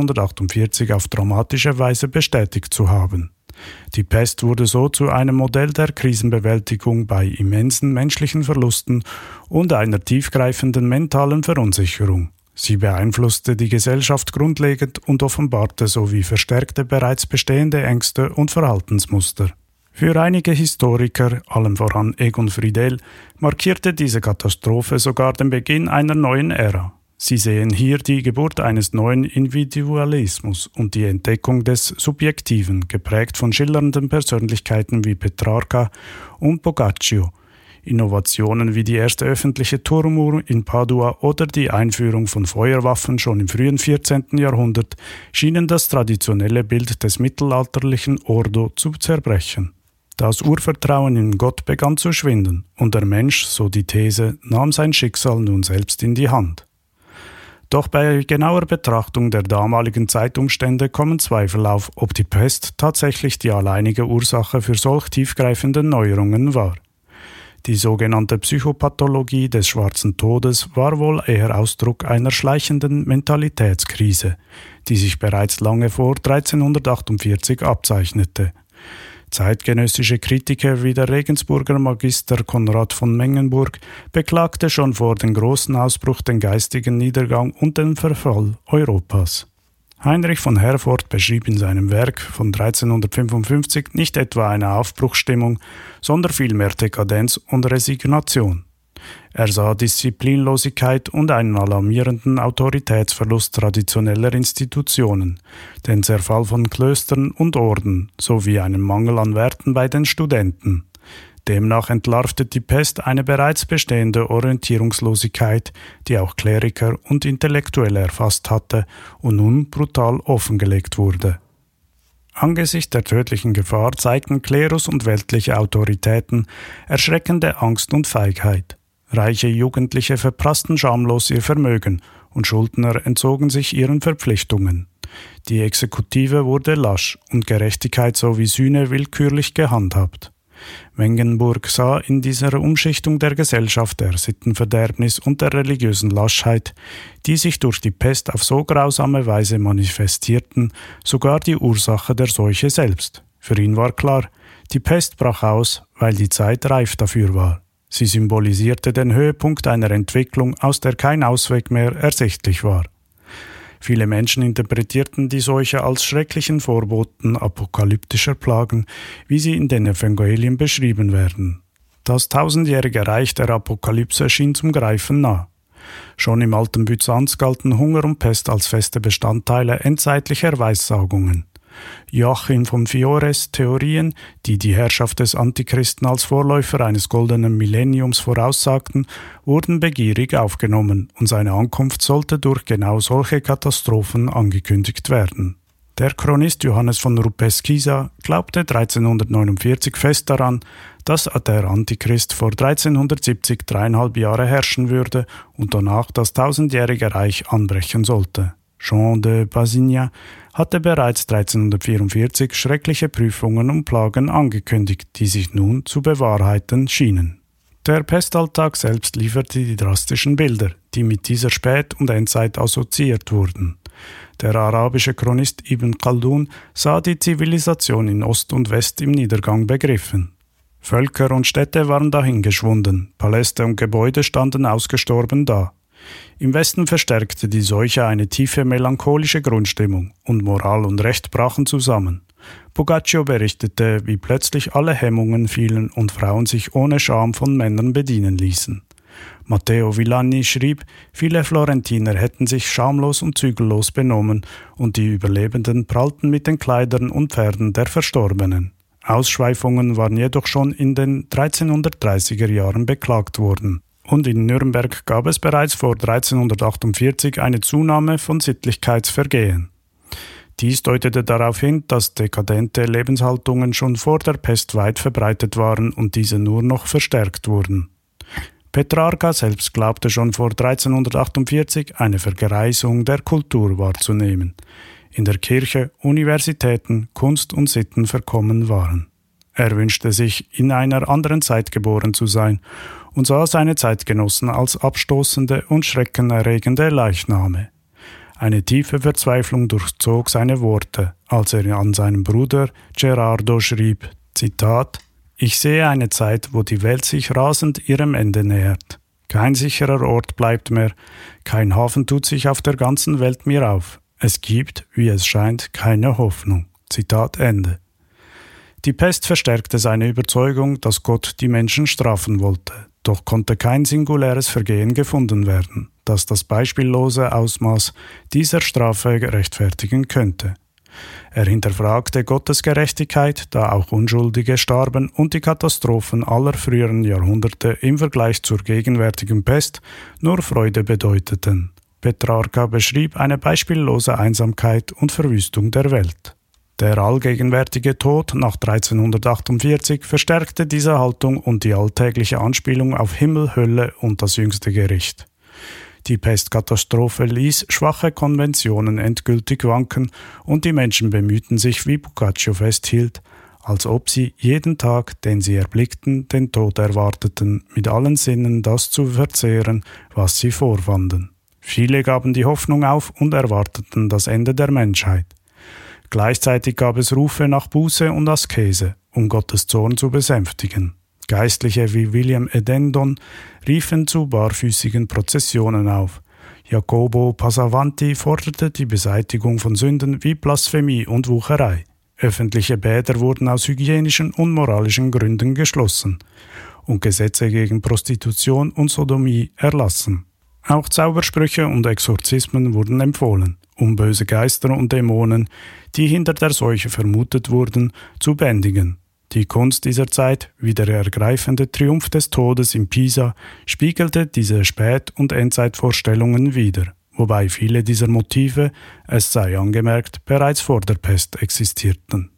1348 auf dramatische Weise bestätigt zu haben. Die Pest wurde so zu einem Modell der Krisenbewältigung bei immensen menschlichen Verlusten und einer tiefgreifenden mentalen Verunsicherung. Sie beeinflusste die Gesellschaft grundlegend und offenbarte sowie verstärkte bereits bestehende Ängste und Verhaltensmuster. Für einige Historiker, allem voran Egon Friedel, markierte diese Katastrophe sogar den Beginn einer neuen Ära. Sie sehen hier die Geburt eines neuen Individualismus und die Entdeckung des Subjektiven, geprägt von schillernden Persönlichkeiten wie Petrarca und Boccaccio. Innovationen wie die erste öffentliche Turmuhr in Padua oder die Einführung von Feuerwaffen schon im frühen 14. Jahrhundert schienen das traditionelle Bild des mittelalterlichen Ordo zu zerbrechen. Das Urvertrauen in Gott begann zu schwinden und der Mensch, so die These, nahm sein Schicksal nun selbst in die Hand. Doch bei genauer Betrachtung der damaligen Zeitumstände kommen Zweifel auf, ob die Pest tatsächlich die alleinige Ursache für solch tiefgreifende Neuerungen war. Die sogenannte Psychopathologie des Schwarzen Todes war wohl eher Ausdruck einer schleichenden Mentalitätskrise, die sich bereits lange vor 1348 abzeichnete. Zeitgenössische Kritiker wie der Regensburger Magister Konrad von Mengenburg beklagte schon vor dem großen Ausbruch den geistigen Niedergang und den Verfall Europas. Heinrich von Herford beschrieb in seinem Werk von 1355 nicht etwa eine Aufbruchsstimmung, sondern vielmehr Dekadenz und Resignation. Er sah Disziplinlosigkeit und einen alarmierenden Autoritätsverlust traditioneller Institutionen, den Zerfall von Klöstern und Orden sowie einen Mangel an Werten bei den Studenten. Demnach entlarvte die Pest eine bereits bestehende Orientierungslosigkeit, die auch Kleriker und Intellektuelle erfasst hatte und nun brutal offengelegt wurde. Angesichts der tödlichen Gefahr zeigten Klerus und weltliche Autoritäten erschreckende Angst und Feigheit. Reiche Jugendliche verprassten schamlos ihr Vermögen und Schuldner entzogen sich ihren Verpflichtungen. Die Exekutive wurde lasch und Gerechtigkeit sowie Sühne willkürlich gehandhabt. Mengenburg sah in dieser Umschichtung der Gesellschaft der Sittenverderbnis und der religiösen Laschheit, die sich durch die Pest auf so grausame Weise manifestierten, sogar die Ursache der Seuche selbst. Für ihn war klar, die Pest brach aus, weil die Zeit reif dafür war. Sie symbolisierte den Höhepunkt einer Entwicklung, aus der kein Ausweg mehr ersichtlich war. Viele Menschen interpretierten die Seuche als schrecklichen Vorboten apokalyptischer Plagen, wie sie in den Evangelien beschrieben werden. Das tausendjährige Reich der Apokalypse schien zum Greifen nah. Schon im alten Byzanz galten Hunger und Pest als feste Bestandteile endzeitlicher Weissagungen. Joachim von Fiores Theorien, die die Herrschaft des Antichristen als Vorläufer eines goldenen Millenniums voraussagten, wurden begierig aufgenommen und seine Ankunft sollte durch genau solche Katastrophen angekündigt werden. Der Chronist Johannes von Rupescisa glaubte 1349 fest daran, dass der Antichrist vor 1370 3,5 Jahre herrschen würde und danach das tausendjährige Reich anbrechen sollte. Jean de Basignan hatte bereits 1344 schreckliche Prüfungen und Plagen angekündigt, die sich nun zu bewahrheiten schienen. Der Pestalltag selbst lieferte die drastischen Bilder, die mit dieser Spät- und Endzeit assoziiert wurden. Der arabische Chronist Ibn Khaldun sah die Zivilisation in Ost und West im Niedergang begriffen. Völker und Städte waren dahingeschwunden, Paläste und Gebäude standen ausgestorben da. Im Westen verstärkte die Seuche eine tiefe melancholische Grundstimmung und Moral und Recht brachen zusammen. Boccaccio berichtete, wie plötzlich alle Hemmungen fielen und Frauen sich ohne Scham von Männern bedienen ließen. Matteo Villani schrieb, viele Florentiner hätten sich schamlos und zügellos benommen und die Überlebenden prallten mit den Kleidern und Pferden der Verstorbenen. Ausschweifungen waren jedoch schon in den 1330er Jahren beklagt worden. Und in Nürnberg gab es bereits vor 1348 eine Zunahme von Sittlichkeitsvergehen. Dies deutete darauf hin, dass dekadente Lebenshaltungen schon vor der Pest weit verbreitet waren und diese nur noch verstärkt wurden. Petrarca selbst glaubte schon vor 1348 eine Vergreisung der Kultur wahrzunehmen, in der Kirche, Universitäten, Kunst und Sitten verkommen waren. Er wünschte sich, in einer anderen Zeit geboren zu sein und sah seine Zeitgenossen als abstoßende und schreckenerregende Leichname. Eine tiefe Verzweiflung durchzog seine Worte, als er an seinen Bruder Gerardo schrieb, Zitat, »Ich sehe eine Zeit, wo die Welt sich rasend ihrem Ende nähert. Kein sicherer Ort bleibt mehr, kein Hafen tut sich auf der ganzen Welt mir auf. Es gibt, wie es scheint, keine Hoffnung.« Zitat Ende. Die Pest verstärkte seine Überzeugung, dass Gott die Menschen strafen wollte. Doch konnte kein singuläres Vergehen gefunden werden, das das beispiellose Ausmaß dieser Strafe rechtfertigen könnte. Er hinterfragte Gottes Gerechtigkeit, da auch Unschuldige starben und die Katastrophen aller früheren Jahrhunderte im Vergleich zur gegenwärtigen Pest nur Freude bedeuteten. Petrarca beschrieb eine beispiellose Einsamkeit und Verwüstung der Welt. Der allgegenwärtige Tod nach 1348 verstärkte diese Haltung und die alltägliche Anspielung auf Himmel, Hölle und das jüngste Gericht. Die Pestkatastrophe ließ schwache Konventionen endgültig wanken und die Menschen bemühten sich, wie Boccaccio festhielt, als ob sie jeden Tag, den sie erblickten, den Tod erwarteten, mit allen Sinnen das zu verzehren, was sie vorfanden. Viele gaben die Hoffnung auf und erwarteten das Ende der Menschheit. Gleichzeitig gab es Rufe nach Buße und Askese, um Gottes Zorn zu besänftigen. Geistliche wie William Edendon riefen zu barfüßigen Prozessionen auf. Jacopo Passavanti forderte die Beseitigung von Sünden wie Blasphemie und Wucherei. Öffentliche Bäder wurden aus hygienischen und moralischen Gründen geschlossen und Gesetze gegen Prostitution und Sodomie erlassen. Auch Zaubersprüche und Exorzismen wurden empfohlen, um böse Geister und Dämonen, die hinter der Seuche vermutet wurden, zu bändigen. Die Kunst dieser Zeit, wie der ergreifende Triumph des Todes in Pisa, spiegelte diese Spät- und Endzeitvorstellungen wider, wobei viele dieser Motive, es sei angemerkt, bereits vor der Pest existierten.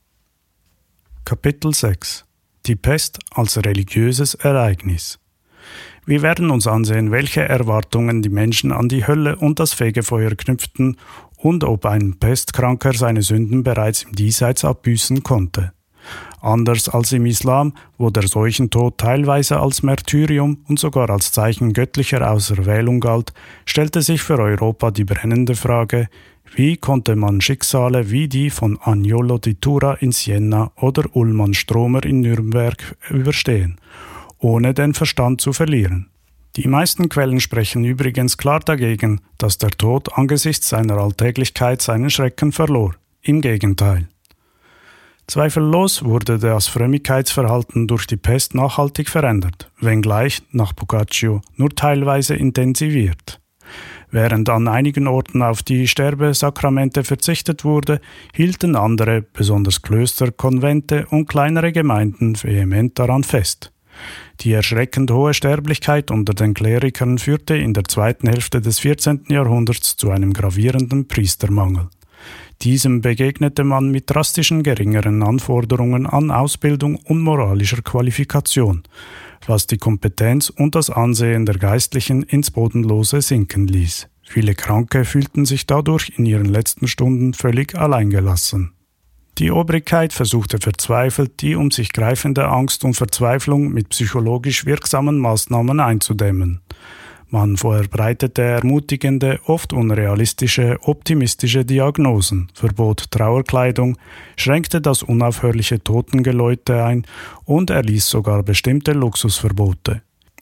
Kapitel 6 – Die Pest als religiöses Ereignis. Wir werden uns ansehen, welche Erwartungen die Menschen an die Hölle und das Fegefeuer knüpften und ob ein Pestkranker seine Sünden bereits im Diesseits abbüßen konnte. Anders als im Islam, wo der Seuchentod teilweise als Märtyrium und sogar als Zeichen göttlicher Auserwählung galt, stellte sich für Europa die brennende Frage, wie konnte man Schicksale wie die von Agnolo di Tura in Siena oder Ullmann Stromer in Nürnberg überstehen, ohne den Verstand zu verlieren. Die meisten Quellen sprechen übrigens klar dagegen, dass der Tod angesichts seiner Alltäglichkeit seinen Schrecken verlor. Im Gegenteil. Zweifellos wurde das Frömmigkeitsverhalten durch die Pest nachhaltig verändert, wenngleich, nach Boccaccio, nur teilweise intensiviert. Während an einigen Orten auf die Sterbesakramente verzichtet wurde, hielten andere, besonders Klöster, Konvente und kleinere Gemeinden vehement daran fest. Die erschreckend hohe Sterblichkeit unter den Klerikern führte in der zweiten Hälfte des 14. Jahrhunderts zu einem gravierenden Priestermangel. Diesem begegnete man mit drastischen geringeren Anforderungen an Ausbildung und moralischer Qualifikation, was die Kompetenz und das Ansehen der Geistlichen ins Bodenlose sinken ließ. Viele Kranke fühlten sich dadurch in ihren letzten Stunden völlig alleingelassen. Die Obrigkeit versuchte verzweifelt, die um sich greifende Angst und Verzweiflung mit psychologisch wirksamen Maßnahmen einzudämmen. Man verbreitete ermutigende, oft unrealistische, optimistische Diagnosen, verbot Trauerkleidung, schränkte das unaufhörliche Totengeläute ein und erließ sogar bestimmte Luxusverbote.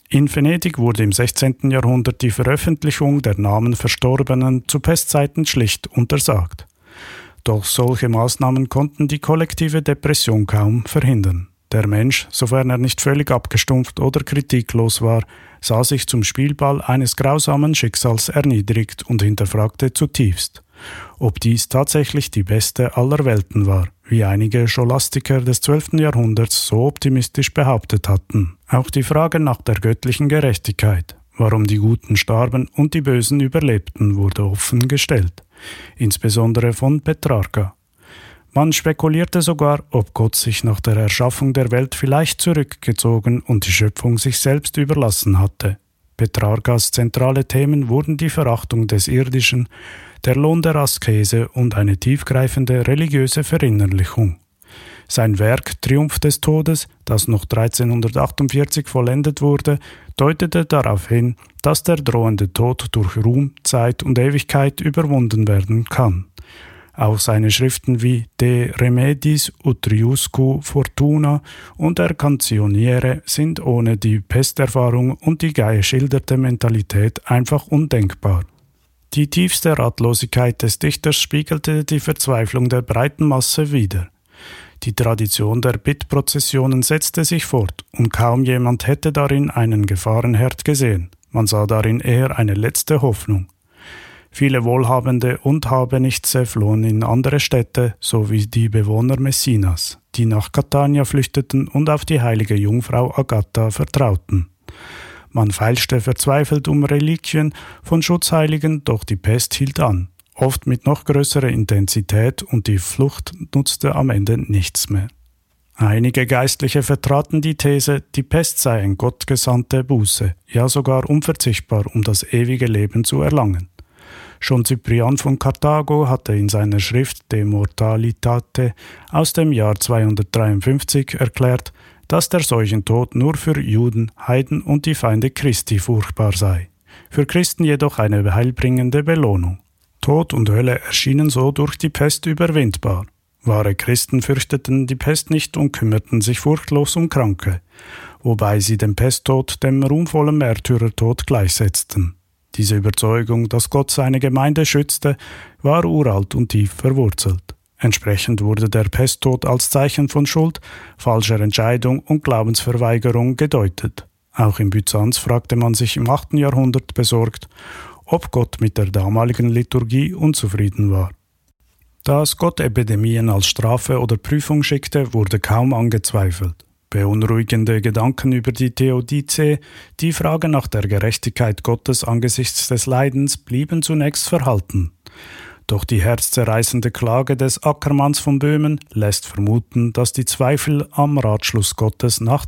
In Venedig wurde im 16. Jahrhundert die Veröffentlichung der Namen Verstorbenen zu Pestzeiten schlicht untersagt. Doch solche Maßnahmen konnten die kollektive Depression kaum verhindern. Der Mensch, sofern er nicht völlig abgestumpft oder kritiklos war, sah sich zum Spielball eines grausamen Schicksals erniedrigt und hinterfragte zutiefst, ob dies tatsächlich die beste aller Welten war, wie einige Scholastiker des 12. Jahrhunderts so optimistisch behauptet hatten. Auch die Frage nach der göttlichen Gerechtigkeit, warum die Guten starben und die Bösen überlebten, wurde offen gestellt, insbesondere von Petrarca. Man spekulierte sogar, ob Gott sich nach der Erschaffung der Welt vielleicht zurückgezogen und die Schöpfung sich selbst überlassen hatte. Petrarcas zentrale Themen wurden die Verachtung des Irdischen, der Lohn der Askese und eine tiefgreifende religiöse Verinnerlichung. Sein Werk Triumph des Todes, das noch 1348 vollendet wurde, deutete darauf hin, dass der drohende Tod durch Ruhm, Zeit und Ewigkeit überwunden werden kann. Auch seine Schriften wie De Remedis Utriusque Fortuna und der Canzoniere sind ohne die Pesterfahrung und die geschilderte Mentalität einfach undenkbar. Die tiefste Ratlosigkeit des Dichters spiegelte die Verzweiflung der breiten Masse wider. Die Tradition der Bittprozessionen setzte sich fort und kaum jemand hätte darin einen Gefahrenherd gesehen. Man sah darin eher eine letzte Hoffnung. Viele Wohlhabende und Habenichtse flohen in andere Städte, sowie die Bewohner Messinas, die nach Catania flüchteten und auf die heilige Jungfrau Agatha vertrauten. Man feilschte verzweifelt um Reliquien von Schutzheiligen, doch die Pest hielt an, oft mit noch größerer Intensität, und die Flucht nutzte am Ende nichts mehr. Einige Geistliche vertraten die These, die Pest sei ein gottgesandte Buße, ja sogar unverzichtbar, um das ewige Leben zu erlangen. Schon Cyprian von Karthago hatte in seiner Schrift De Mortalitate aus dem Jahr 253 erklärt, dass der Seuchentod nur für Juden, Heiden und die Feinde Christi furchtbar sei, für Christen jedoch eine heilbringende Belohnung. Tod und Hölle erschienen so durch die Pest überwindbar. Wahre Christen fürchteten die Pest nicht und kümmerten sich furchtlos um Kranke, wobei sie den Pesttod dem ruhmvollen Märtyrertod gleichsetzten. Diese Überzeugung, dass Gott seine Gemeinde schützte, war uralt und tief verwurzelt. Entsprechend wurde der Pesttod als Zeichen von Schuld, falscher Entscheidung und Glaubensverweigerung gedeutet. Auch in Byzanz fragte man sich im 8. Jahrhundert besorgt, ob Gott mit der damaligen Liturgie unzufrieden war. Dass Gott Epidemien als Strafe oder Prüfung schickte, wurde kaum angezweifelt. Beunruhigende Gedanken über die Theodizee, die Frage nach der Gerechtigkeit Gottes angesichts des Leidens, blieben zunächst verhalten. Doch die herzzerreißende Klage des Ackermanns von Böhmen lässt vermuten, dass die Zweifel am Ratschluss Gottes nach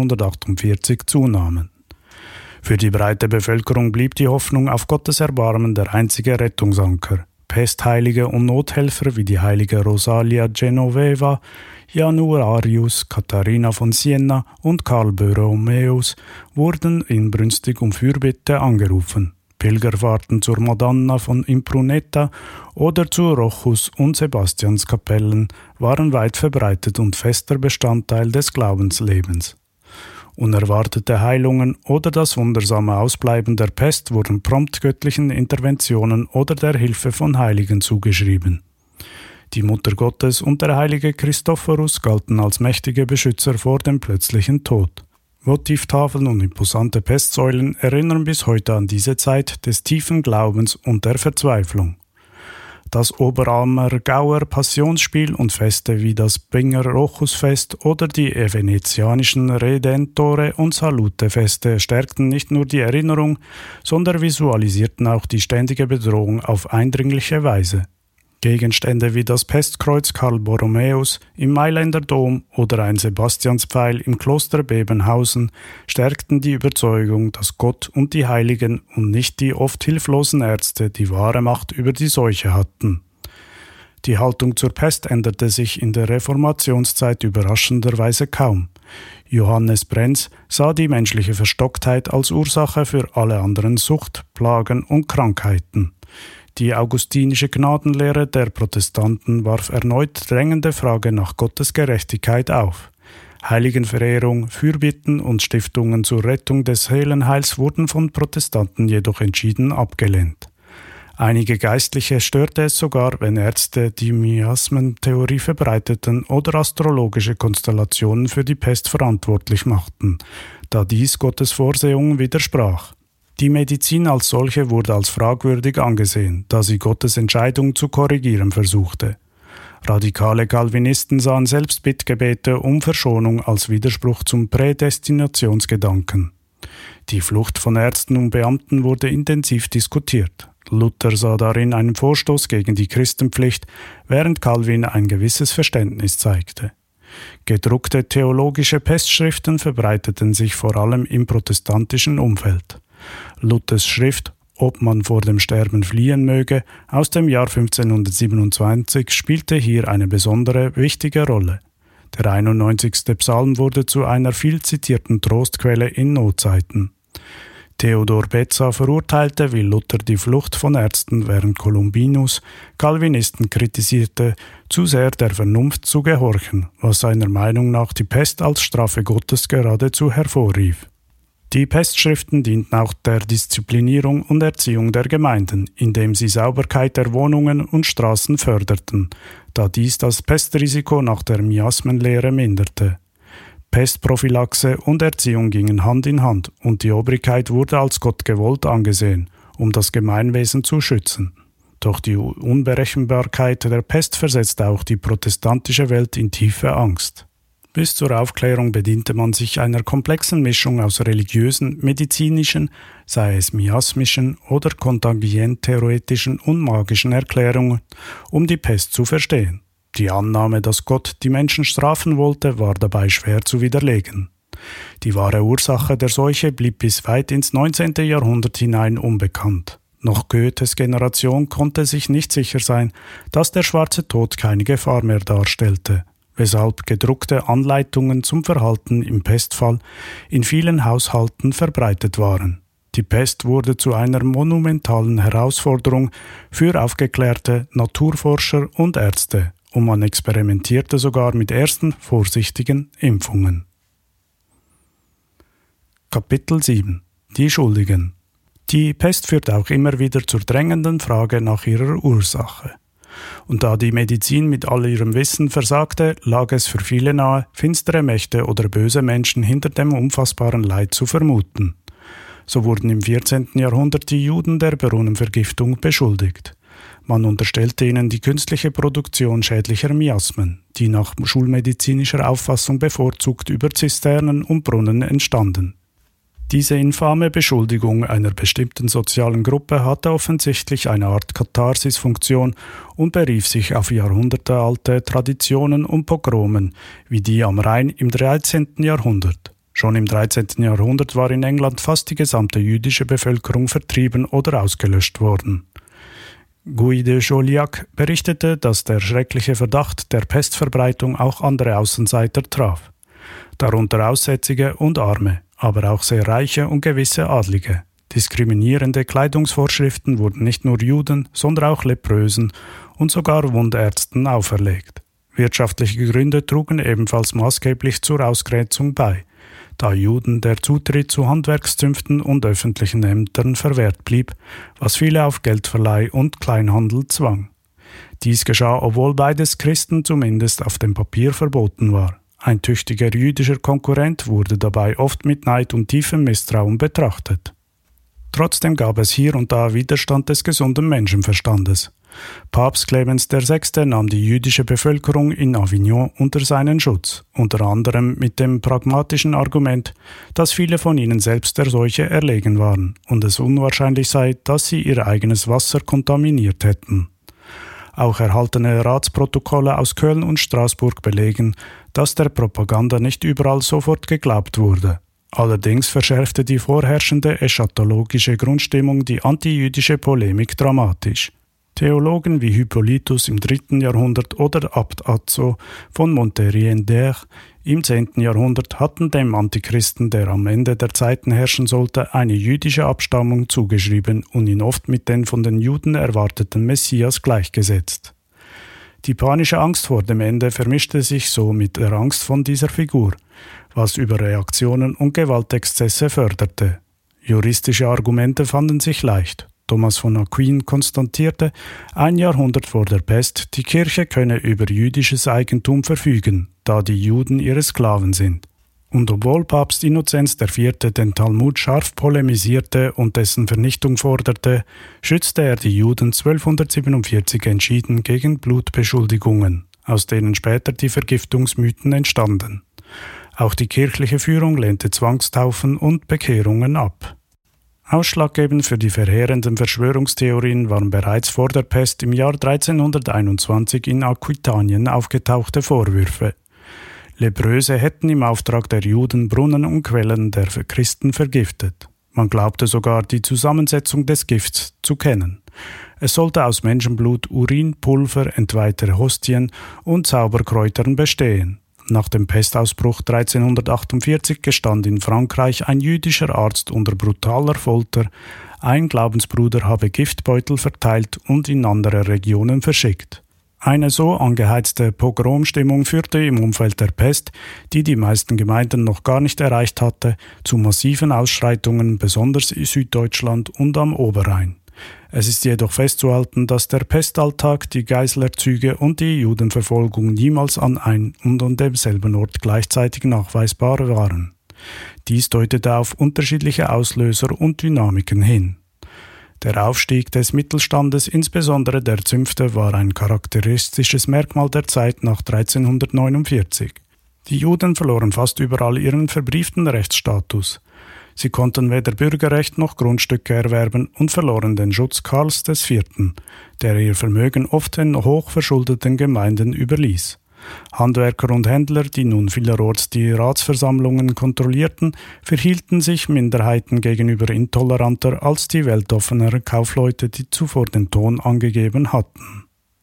1348 zunahmen. Für die breite Bevölkerung blieb die Hoffnung auf Gottes Erbarmen der einzige Rettungsanker. Pestheilige und Nothelfer wie die heilige Rosalia Genoveva, Januarius, Katharina von Siena und Karl Borromäus wurden inbrünstig um Fürbitte angerufen. Pilgerfahrten zur Madonna von Impruneta oder zu Rochus- und Sebastianskapellen waren weit verbreitet und fester Bestandteil des Glaubenslebens. Unerwartete Heilungen oder das wundersame Ausbleiben der Pest wurden prompt göttlichen Interventionen oder der Hilfe von Heiligen zugeschrieben. Die Mutter Gottes und der heilige Christophorus galten als mächtige Beschützer vor dem plötzlichen Tod. Votivtafeln und imposante Pestsäulen erinnern bis heute an diese Zeit des tiefen Glaubens und der Verzweiflung. Das Oberammergauer Passionsspiel und Feste wie das Binger Rochusfest oder die venezianischen Redentore- und Salutefeste stärkten nicht nur die Erinnerung, sondern visualisierten auch die ständige Bedrohung auf eindringliche Weise. Gegenstände wie das Pestkreuz Karl Borromäus im Mailänder Dom oder ein Sebastianspfeil im Kloster Bebenhausen stärkten die Überzeugung, dass Gott und die Heiligen und nicht die oft hilflosen Ärzte die wahre Macht über die Seuche hatten. Die Haltung zur Pest änderte sich in der Reformationszeit überraschenderweise kaum. Johannes Brenz sah die menschliche Verstocktheit als Ursache für alle anderen Sucht, Plagen und Krankheiten. Die augustinische Gnadenlehre der Protestanten warf erneut drängende Frage nach Gottes Gerechtigkeit auf. Heiligenverehrung, Fürbitten und Stiftungen zur Rettung des Seelenheils wurden von Protestanten jedoch entschieden abgelehnt. Einige Geistliche störte es sogar, wenn Ärzte die Miasmentheorie verbreiteten oder astrologische Konstellationen für die Pest verantwortlich machten, da dies Gottes Vorsehungen widersprach. Die Medizin als solche wurde als fragwürdig angesehen, da sie Gottes Entscheidung zu korrigieren versuchte. Radikale Calvinisten sahen selbst Bittgebete um Verschonung als Widerspruch zum Prädestinationsgedanken. Die Flucht von Ärzten und Beamten wurde intensiv diskutiert. Luther sah darin einen Vorstoß gegen die Christenpflicht, während Calvin ein gewisses Verständnis zeigte. Gedruckte theologische Pestschriften verbreiteten sich vor allem im protestantischen Umfeld. Luthers Schrift »Ob man vor dem Sterben fliehen möge« aus dem Jahr 1527 spielte hier eine besondere, wichtige Rolle. Der 91. Psalm wurde zu einer viel zitierten Trostquelle in Notzeiten. Theodor Beza verurteilte wie Luther die Flucht von Ärzten, während Columbinus Calvinisten kritisierte, zu sehr der Vernunft zu gehorchen, was seiner Meinung nach die Pest als Strafe Gottes geradezu hervorrief. Die Pestschriften dienten auch der Disziplinierung und Erziehung der Gemeinden, indem sie Sauberkeit der Wohnungen und Straßen förderten, da dies das Pestrisiko nach der Miasmenlehre minderte. Pestprophylaxe und Erziehung gingen Hand in Hand und die Obrigkeit wurde als Gott gewollt angesehen, um das Gemeinwesen zu schützen. Doch die Unberechenbarkeit der Pest versetzte auch die protestantische Welt in tiefe Angst. Bis zur Aufklärung bediente man sich einer komplexen Mischung aus religiösen, medizinischen, sei es miasmischen oder kontagientheoretischen und magischen Erklärungen, um die Pest zu verstehen. Die Annahme, dass Gott die Menschen strafen wollte, war dabei schwer zu widerlegen. Die wahre Ursache der Seuche blieb bis weit ins 19. Jahrhundert hinein unbekannt. Noch Goethes Generation konnte sich nicht sicher sein, dass der schwarze Tod keine Gefahr mehr darstellte, weshalb gedruckte Anleitungen zum Verhalten im Pestfall in vielen Haushalten verbreitet waren. Die Pest wurde zu einer monumentalen Herausforderung für aufgeklärte Naturforscher und Ärzte, und man experimentierte sogar mit ersten vorsichtigen Impfungen. Kapitel 7 – Die Schuldigen. Die Pest führt auch immer wieder zur drängenden Frage nach ihrer Ursache. Und da die Medizin mit all ihrem Wissen versagte, lag es für viele nahe, finstere Mächte oder böse Menschen hinter dem unfassbaren Leid zu vermuten. So wurden im 14. Jahrhundert die Juden der Brunnenvergiftung beschuldigt. Man unterstellte ihnen die künstliche Produktion schädlicher Miasmen, die nach schulmedizinischer Auffassung bevorzugt über Zisternen und Brunnen entstanden. Diese infame Beschuldigung einer bestimmten sozialen Gruppe hatte offensichtlich eine Art Katharsisfunktion und berief sich auf jahrhundertealte Traditionen und Pogromen, wie die am Rhein im 13. Jahrhundert. Schon im 13. Jahrhundert war in England fast die gesamte jüdische Bevölkerung vertrieben oder ausgelöscht worden. Guy de Joliac berichtete, dass der schreckliche Verdacht der Pestverbreitung auch andere Außenseiter traf, darunter Aussätzige und Arme, aber auch sehr Reiche und gewisse Adlige. Diskriminierende Kleidungsvorschriften wurden nicht nur Juden, sondern auch Leprösen und sogar Wundärzten auferlegt. Wirtschaftliche Gründe trugen ebenfalls maßgeblich zur Ausgrenzung bei, da Juden der Zutritt zu Handwerkszünften und öffentlichen Ämtern verwehrt blieb, was viele auf Geldverleih und Kleinhandel zwang. Dies geschah, obwohl beides Christen zumindest auf dem Papier verboten war. Ein tüchtiger jüdischer Konkurrent wurde dabei oft mit Neid und tiefem Misstrauen betrachtet. Trotzdem gab es hier und da Widerstand des gesunden Menschenverstandes. Papst Clemens VI. Nahm die jüdische Bevölkerung in Avignon unter seinen Schutz, unter anderem mit dem pragmatischen Argument, dass viele von ihnen selbst der Seuche erlegen waren und es unwahrscheinlich sei, dass sie ihr eigenes Wasser kontaminiert hätten. Auch erhaltene Ratsprotokolle aus Köln und Straßburg belegen, dass der Propaganda nicht überall sofort geglaubt wurde. Allerdings verschärfte die vorherrschende eschatologische Grundstimmung die antijüdische Polemik dramatisch. Theologen wie Hippolytus im 3. Jahrhundert oder Abt Azzo von Monterrier-en-Der im 10. Jahrhundert hatten dem Antichristen, der am Ende der Zeiten herrschen sollte, eine jüdische Abstammung zugeschrieben und ihn oft mit den von den Juden erwarteten Messias gleichgesetzt. Die panische Angst vor dem Ende vermischte sich so mit der Angst von dieser Figur, was Überreaktionen und Gewaltexzesse förderte. Juristische Argumente fanden sich leicht. Thomas von Aquin konstatierte, 1 Jahrhundert vor der Pest, die Kirche könne über jüdisches Eigentum verfügen, da die Juden ihre Sklaven sind. Und obwohl Papst Innozenz IV. Den Talmud scharf polemisierte und dessen Vernichtung forderte, schützte er die Juden 1247 entschieden gegen Blutbeschuldigungen, aus denen später die Vergiftungsmythen entstanden. Auch die kirchliche Führung lehnte Zwangstaufen und Bekehrungen ab. Ausschlaggebend für die verheerenden Verschwörungstheorien waren bereits vor der Pest im Jahr 1321 in Aquitanien aufgetauchte Vorwürfe. Lepröse hätten im Auftrag der Juden Brunnen und Quellen der Christen vergiftet. Man glaubte sogar, die Zusammensetzung des Gifts zu kennen. Es sollte aus Menschenblut, Urin, Pulver, entweihter Hostien und Zauberkräutern bestehen. Nach dem Pestausbruch 1348 gestand in Frankreich ein jüdischer Arzt unter brutaler Folter, ein Glaubensbruder habe Giftbeutel verteilt und in andere Regionen verschickt. Eine so angeheizte Pogromstimmung führte im Umfeld der Pest, die die meisten Gemeinden noch gar nicht erreicht hatte, zu massiven Ausschreitungen, besonders in Süddeutschland und am Oberrhein. Es ist jedoch festzuhalten, dass der Pestalltag, die Geißlerzüge und die Judenverfolgung niemals an ein und an demselben Ort gleichzeitig nachweisbar waren. Dies deutete auf unterschiedliche Auslöser und Dynamiken hin. Der Aufstieg des Mittelstandes, insbesondere der Zünfte, war ein charakteristisches Merkmal der Zeit nach 1349. Die Juden verloren fast überall ihren verbrieften Rechtsstatus. Sie konnten weder Bürgerrecht noch Grundstücke erwerben und verloren den Schutz Karls IV., der ihr Vermögen oft den hochverschuldeten Gemeinden überließ. Handwerker und Händler, die nun vielerorts die Ratsversammlungen kontrollierten, verhielten sich Minderheiten gegenüber intoleranter als die weltoffeneren Kaufleute, die zuvor den Ton angegeben hatten.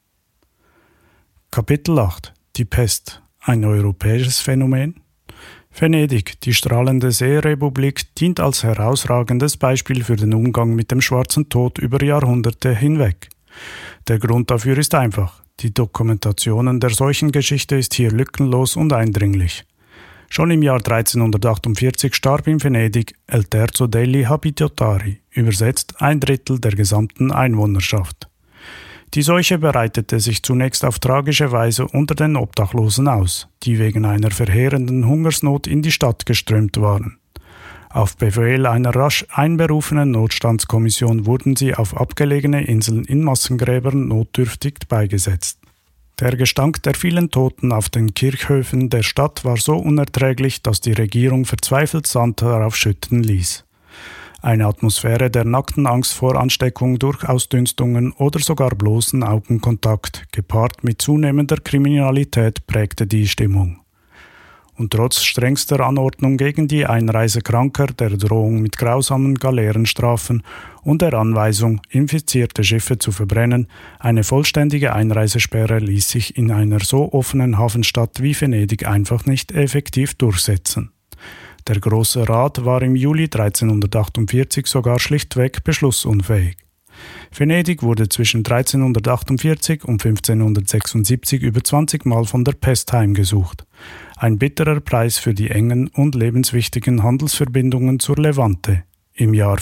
Kapitel 8 – Die Pest – ein europäisches Phänomen? Venedig, die strahlende Seerepublik, dient als herausragendes Beispiel für den Umgang mit dem schwarzen Tod über Jahrhunderte hinweg. Der Grund dafür ist einfach. Die Dokumentation der Seuchengeschichte ist hier lückenlos und eindringlich. Schon im Jahr 1348 starb in Venedig El terzo degli abitatori, übersetzt 1/3 der gesamten Einwohnerschaft. Die Seuche breitete sich zunächst auf tragische Weise unter den Obdachlosen aus, die wegen einer verheerenden Hungersnot in die Stadt geströmt waren. Auf Befehl einer rasch einberufenen Notstandskommission wurden sie auf abgelegene Inseln in Massengräbern notdürftig beigesetzt. Der Gestank der vielen Toten auf den Kirchhöfen der Stadt war so unerträglich, dass die Regierung verzweifelt Sand darauf schütten ließ. Eine Atmosphäre der nackten Angst vor Ansteckung durch Ausdünstungen oder sogar bloßen Augenkontakt, gepaart mit zunehmender Kriminalität, prägte die Stimmung. Und trotz strengster Anordnung gegen die Einreise Kranker, der Drohung mit grausamen Galeerenstrafen und der Anweisung, infizierte Schiffe zu verbrennen, eine vollständige Einreisesperre ließ sich in einer so offenen Hafenstadt wie Venedig einfach nicht effektiv durchsetzen. Der Große Rat war im Juli 1348 sogar schlichtweg beschlussunfähig. Venedig wurde zwischen 1348 und 1576 über 20 Mal von der Pest heimgesucht. Ein bitterer Preis für die engen und lebenswichtigen Handelsverbindungen zur Levante. Im Jahr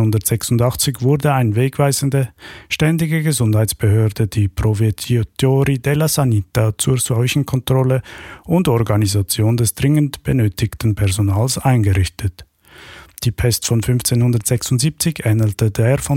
1486 wurde eine wegweisende, ständige Gesundheitsbehörde, die Provveditori della Sanità, zur Seuchenkontrolle und Organisation des dringend benötigten Personals eingerichtet. Die Pest von 1576 ähnelte der von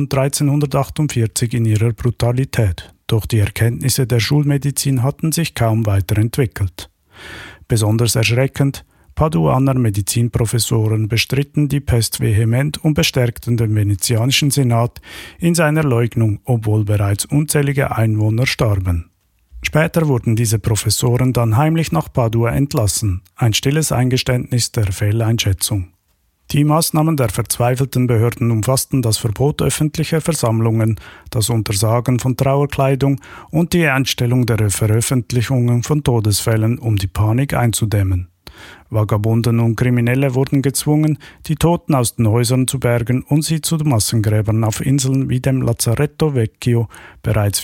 1348 in ihrer Brutalität, doch die Erkenntnisse der Schulmedizin hatten sich kaum weiterentwickelt. Besonders erschreckend: Paduaner Medizinprofessoren bestritten die Pest vehement und bestärkten den venezianischen Senat in seiner Leugnung, obwohl bereits unzählige Einwohner starben. Später wurden diese Professoren dann heimlich nach Padua entlassen, ein stilles Eingeständnis der Fehleinschätzung. Die Maßnahmen der verzweifelten Behörden umfassten das Verbot öffentlicher Versammlungen, das Untersagen von Trauerkleidung und die Einstellung der Veröffentlichungen von Todesfällen, um die Panik einzudämmen. Vagabunden und Kriminelle wurden gezwungen, die Toten aus den Häusern zu bergen und sie zu Massengräbern auf Inseln wie dem Lazzaretto Vecchio, bereits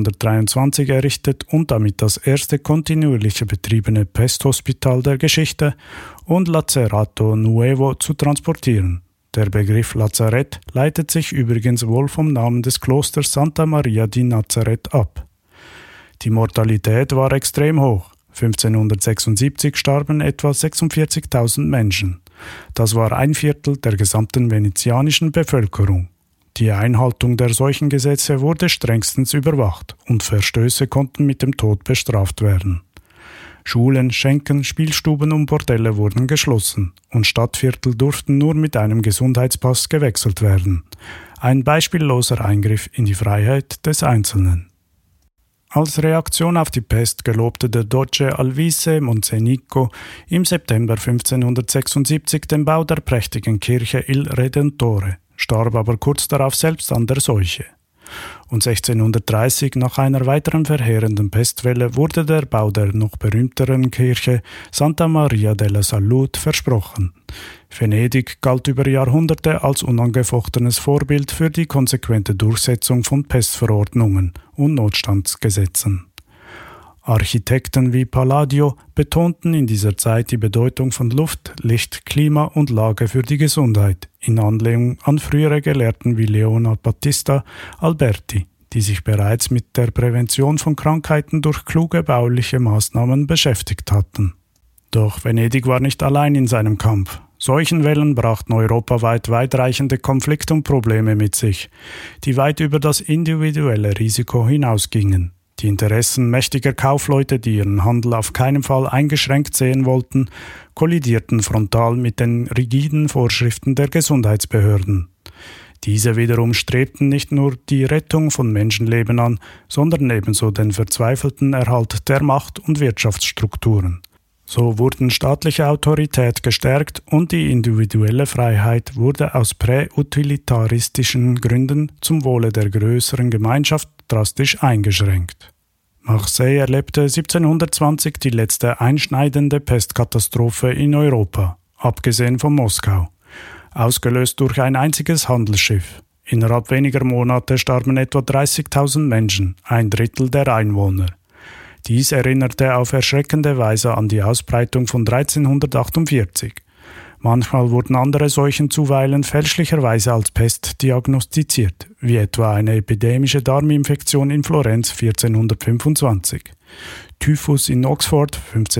1423 errichtet und damit das erste kontinuierlich betriebene Pesthospital der Geschichte, und Lazzarato Nuovo zu transportieren. Der Begriff Lazarett leitet sich übrigens wohl vom Namen des Klosters Santa Maria di Nazareth ab. Die Mortalität war extrem hoch. 1576 starben etwa 46.000 Menschen. Das war 1/4 der gesamten venezianischen Bevölkerung. Die Einhaltung der Seuchengesetze wurde strengstens überwacht und Verstöße konnten mit dem Tod bestraft werden. Schulen, Schenken, Spielstuben und Bordelle wurden geschlossen und Stadtviertel durften nur mit einem Gesundheitspass gewechselt werden. Ein beispielloser Eingriff in die Freiheit des Einzelnen. Als Reaktion auf die Pest gelobte der Doge Alvise Monsenico im September 1576 den Bau der prächtigen Kirche Il Redentore, starb aber kurz darauf selbst an der Seuche. Und 1630, nach einer weiteren verheerenden Pestwelle, wurde der Bau der noch berühmteren Kirche Santa Maria della Salute versprochen. Venedig galt über Jahrhunderte als unangefochtenes Vorbild für die konsequente Durchsetzung von Pestverordnungen und Notstandsgesetzen. Architekten wie Palladio betonten in dieser Zeit die Bedeutung von Luft, Licht, Klima und Lage für die Gesundheit, in Anlehnung an frühere Gelehrten wie Leonard Battista Alberti, die sich bereits mit der Prävention von Krankheiten durch kluge bauliche Maßnahmen beschäftigt hatten. Doch Venedig war nicht allein in seinem Kampf. Seuchenwellen brachten europaweit weitreichende Konflikte und Probleme mit sich, die weit über das individuelle Risiko hinausgingen. Die Interessen mächtiger Kaufleute, die ihren Handel auf keinen Fall eingeschränkt sehen wollten, kollidierten frontal mit den rigiden Vorschriften der Gesundheitsbehörden. Diese wiederum strebten nicht nur die Rettung von Menschenleben an, sondern ebenso den verzweifelten Erhalt der Macht- und Wirtschaftsstrukturen. So wurden staatliche Autorität gestärkt und die individuelle Freiheit wurde aus präutilitaristischen Gründen zum Wohle der größeren Gemeinschaft drastisch eingeschränkt. Marseille erlebte 1720 die letzte einschneidende Pestkatastrophe in Europa, abgesehen von Moskau, ausgelöst durch ein einziges Handelsschiff. Innerhalb weniger Monate starben etwa 30.000 Menschen, 1/3 der Einwohner. Dies erinnerte auf erschreckende Weise an die Ausbreitung von 1348. Manchmal wurden andere Seuchen zuweilen fälschlicherweise als Pest diagnostiziert, wie etwa eine epidemische Darminfektion in Florenz 1425, Typhus in Oxford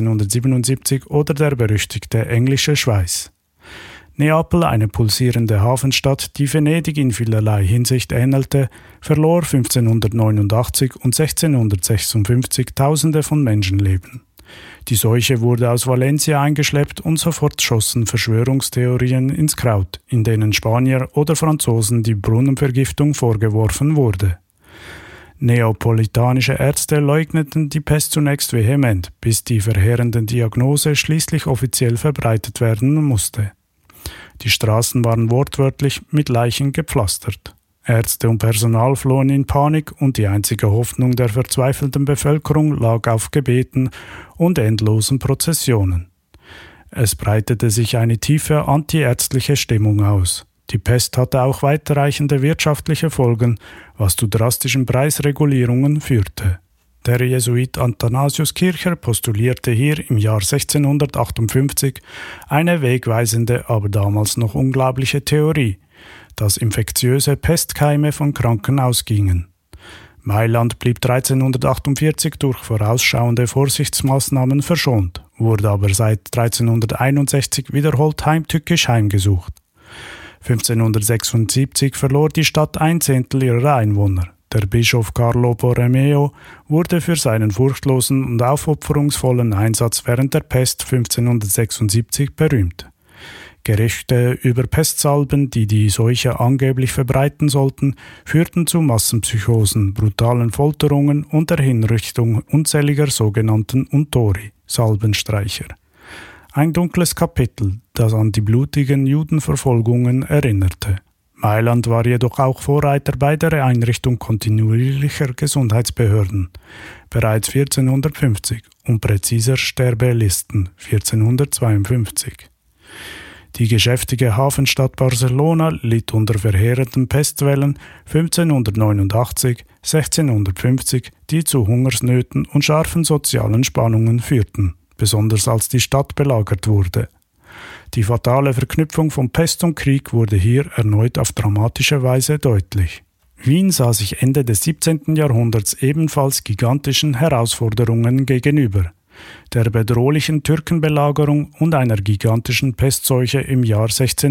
1577 oder der berüchtigte englische Schweiß. Neapel, eine pulsierende Hafenstadt, die Venedig in vielerlei Hinsicht ähnelte, verlor 1589 und 1656 Tausende von Menschenleben. Die Seuche wurde aus Valencia eingeschleppt und sofort schossen Verschwörungstheorien ins Kraut, in denen Spanier oder Franzosen die Brunnenvergiftung vorgeworfen wurde. Neapolitanische Ärzte leugneten die Pest zunächst vehement, bis die verheerende Diagnose schließlich offiziell verbreitet werden musste. Die Straßen waren wortwörtlich mit Leichen gepflastert. Ärzte und Personal flohen in Panik und die einzige Hoffnung der verzweifelten Bevölkerung lag auf Gebeten und endlosen Prozessionen. Es breitete sich eine tiefe antiärztliche Stimmung aus. Die Pest hatte auch weitreichende wirtschaftliche Folgen, was zu drastischen Preisregulierungen führte. Der Jesuit Athanasius Kircher postulierte hier im Jahr 1658 eine wegweisende, aber damals noch unglaubliche Theorie, dass infektiöse Pestkeime von Kranken ausgingen. Mailand blieb 1348 durch vorausschauende Vorsichtsmaßnahmen verschont, wurde aber seit 1361 wiederholt heimtückisch heimgesucht. 1576 verlor die Stadt 1/10 ihrer Einwohner. Der Bischof Carlo Borromeo wurde für seinen furchtlosen und aufopferungsvollen Einsatz während der Pest 1576 berühmt. Gerüchte über Pestsalben, die die Seuche angeblich verbreiten sollten, führten zu Massenpsychosen, brutalen Folterungen und der Hinrichtung unzähliger sogenannten Untori, Salbenstreicher. Ein dunkles Kapitel, das an die blutigen Judenverfolgungen erinnerte. Mailand war jedoch auch Vorreiter bei der Einrichtung kontinuierlicher Gesundheitsbehörden, bereits 1450, und präziser Sterbelisten 1452. Die geschäftige Hafenstadt Barcelona litt unter verheerenden Pestwellen 1589, 1650, die zu Hungersnöten und scharfen sozialen Spannungen führten, besonders als die Stadt belagert wurde. Die fatale Verknüpfung von Pest und Krieg wurde hier erneut auf dramatische Weise deutlich. Wien sah sich Ende des 17. Jahrhunderts ebenfalls gigantischen Herausforderungen gegenüber: der bedrohlichen Türkenbelagerung und einer gigantischen Pestseuche im Jahr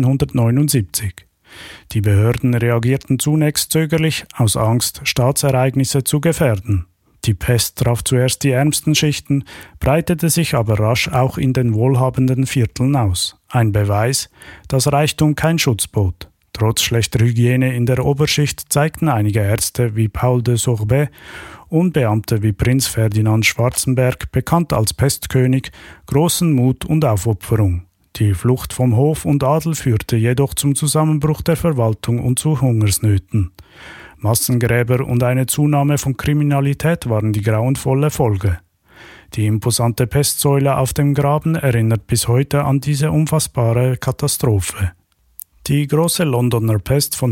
1679. Die Behörden reagierten zunächst zögerlich, aus Angst, Staatsereignisse zu gefährden. Die Pest traf zuerst die ärmsten Schichten, breitete sich aber rasch auch in den wohlhabenden Vierteln aus. Ein Beweis, dass Reichtum kein Schutz bot. Trotz schlechter Hygiene in der Oberschicht zeigten einige Ärzte wie Paul de Sorbet und Beamte wie Prinz Ferdinand Schwarzenberg, bekannt als Pestkönig, großen Mut und Aufopferung. Die Flucht vom Hof und Adel führte jedoch zum Zusammenbruch der Verwaltung und zu Hungersnöten. Massengräber und eine Zunahme von Kriminalität waren die grauenvolle Folge. Die imposante Pestsäule auf dem Graben erinnert bis heute an diese unfassbare Katastrophe. Die große Londoner Pest von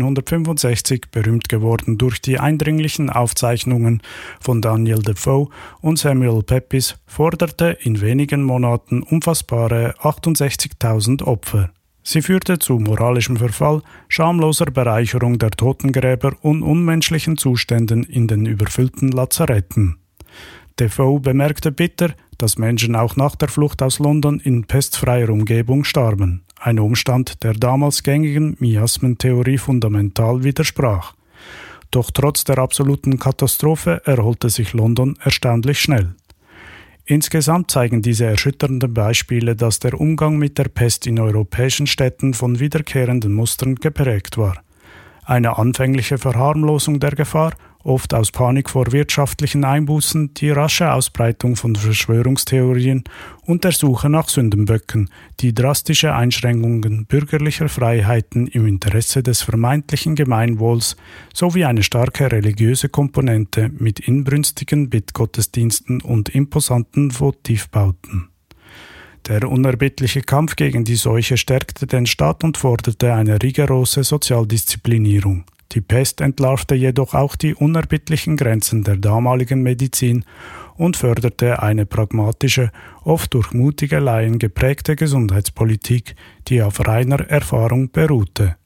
1665, berühmt geworden durch die eindringlichen Aufzeichnungen von Daniel Defoe und Samuel Pepys, forderte in wenigen Monaten unfassbare 68.000 Opfer. Sie führte zu moralischem Verfall, schamloser Bereicherung der Totengräber und unmenschlichen Zuständen in den überfüllten Lazaretten. Defoe bemerkte bitter, dass Menschen auch nach der Flucht aus London in pestfreier Umgebung starben, ein Umstand, der damals gängigen Miasmentheorie fundamental widersprach. Doch trotz der absoluten Katastrophe erholte sich London erstaunlich schnell. Insgesamt zeigen diese erschütternden Beispiele, dass der Umgang mit der Pest in europäischen Städten von wiederkehrenden Mustern geprägt war. Eine anfängliche Verharmlosung der Gefahr, oft aus Panik vor wirtschaftlichen Einbußen, die rasche Ausbreitung von Verschwörungstheorien und der Suche nach Sündenböcken, die drastische Einschränkungen bürgerlicher Freiheiten im Interesse des vermeintlichen Gemeinwohls sowie eine starke religiöse Komponente mit inbrünstigen Bittgottesdiensten und imposanten Votivbauten. Der unerbittliche Kampf gegen die Seuche stärkte den Staat und forderte eine rigorose Sozialdisziplinierung. Die Pest entlarvte jedoch auch die unerbittlichen Grenzen der damaligen Medizin und förderte eine pragmatische, oft durch mutige Laien geprägte Gesundheitspolitik, die auf reiner Erfahrung beruhte.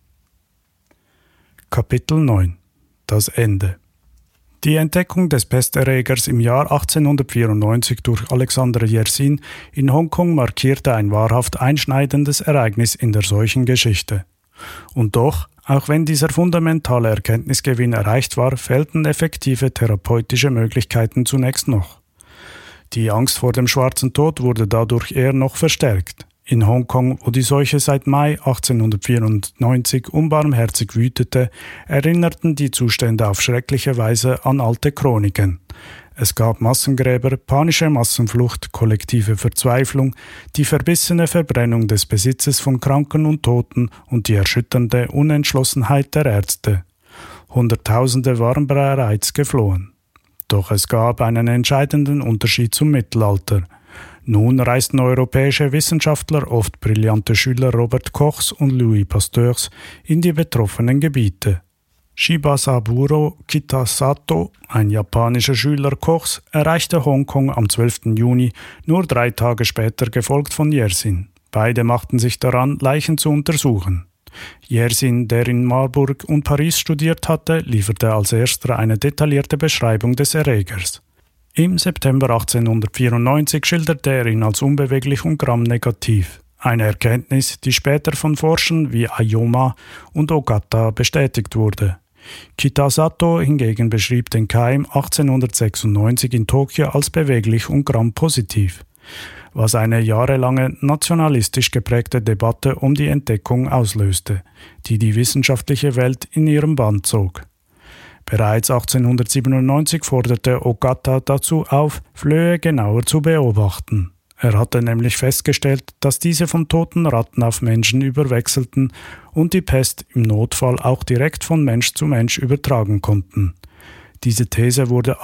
Kapitel 9 – Das Ende. Die Entdeckung des Pesterregers im Jahr 1894 durch Alexander Yersin in Hongkong markierte ein wahrhaft einschneidendes Ereignis in der Seuchengeschichte. Und doch, auch wenn dieser fundamentale Erkenntnisgewinn erreicht war, fehlten effektive therapeutische Möglichkeiten zunächst noch. Die Angst vor dem schwarzen Tod wurde dadurch eher noch verstärkt. In Hongkong, wo die Seuche seit Mai 1894 unbarmherzig wütete, erinnerten die Zustände auf schreckliche Weise an alte Chroniken. Es gab Massengräber, panische Massenflucht, kollektive Verzweiflung, die verbissene Verbrennung des Besitzes von Kranken und Toten und die erschütternde Unentschlossenheit der Ärzte. Hunderttausende waren bereits geflohen. Doch es gab einen entscheidenden Unterschied zum Mittelalter. Nun reisten europäische Wissenschaftler, oft brillante Schüler Robert Kochs und Louis Pasteurs, in die betroffenen Gebiete. Shibasaburo Kitasato, ein japanischer Schüler Kochs, erreichte Hongkong am 12. Juni, nur 3 Tage später gefolgt von Yersin. Beide machten sich daran, Leichen zu untersuchen. Yersin, der in Marburg und Paris studiert hatte, lieferte als erster eine detaillierte Beschreibung des Erregers. Im September 1894 schilderte er ihn als unbeweglich und gramnegativ. Eine Erkenntnis, die später von Forschern wie Aoyama und Ogata bestätigt wurde. Kitasato hingegen beschrieb den Keim 1896 in Tokio als beweglich und grampositiv, was eine jahrelange nationalistisch geprägte Debatte um die Entdeckung auslöste, die die wissenschaftliche Welt in ihrem Bann zog. Bereits 1897 forderte Ogata dazu auf, Flöhe genauer zu beobachten. Er hatte nämlich festgestellt, dass diese von toten Ratten auf Menschen überwechselten und die Pest im Notfall auch direkt von Mensch zu Mensch übertragen konnten. Diese These wurde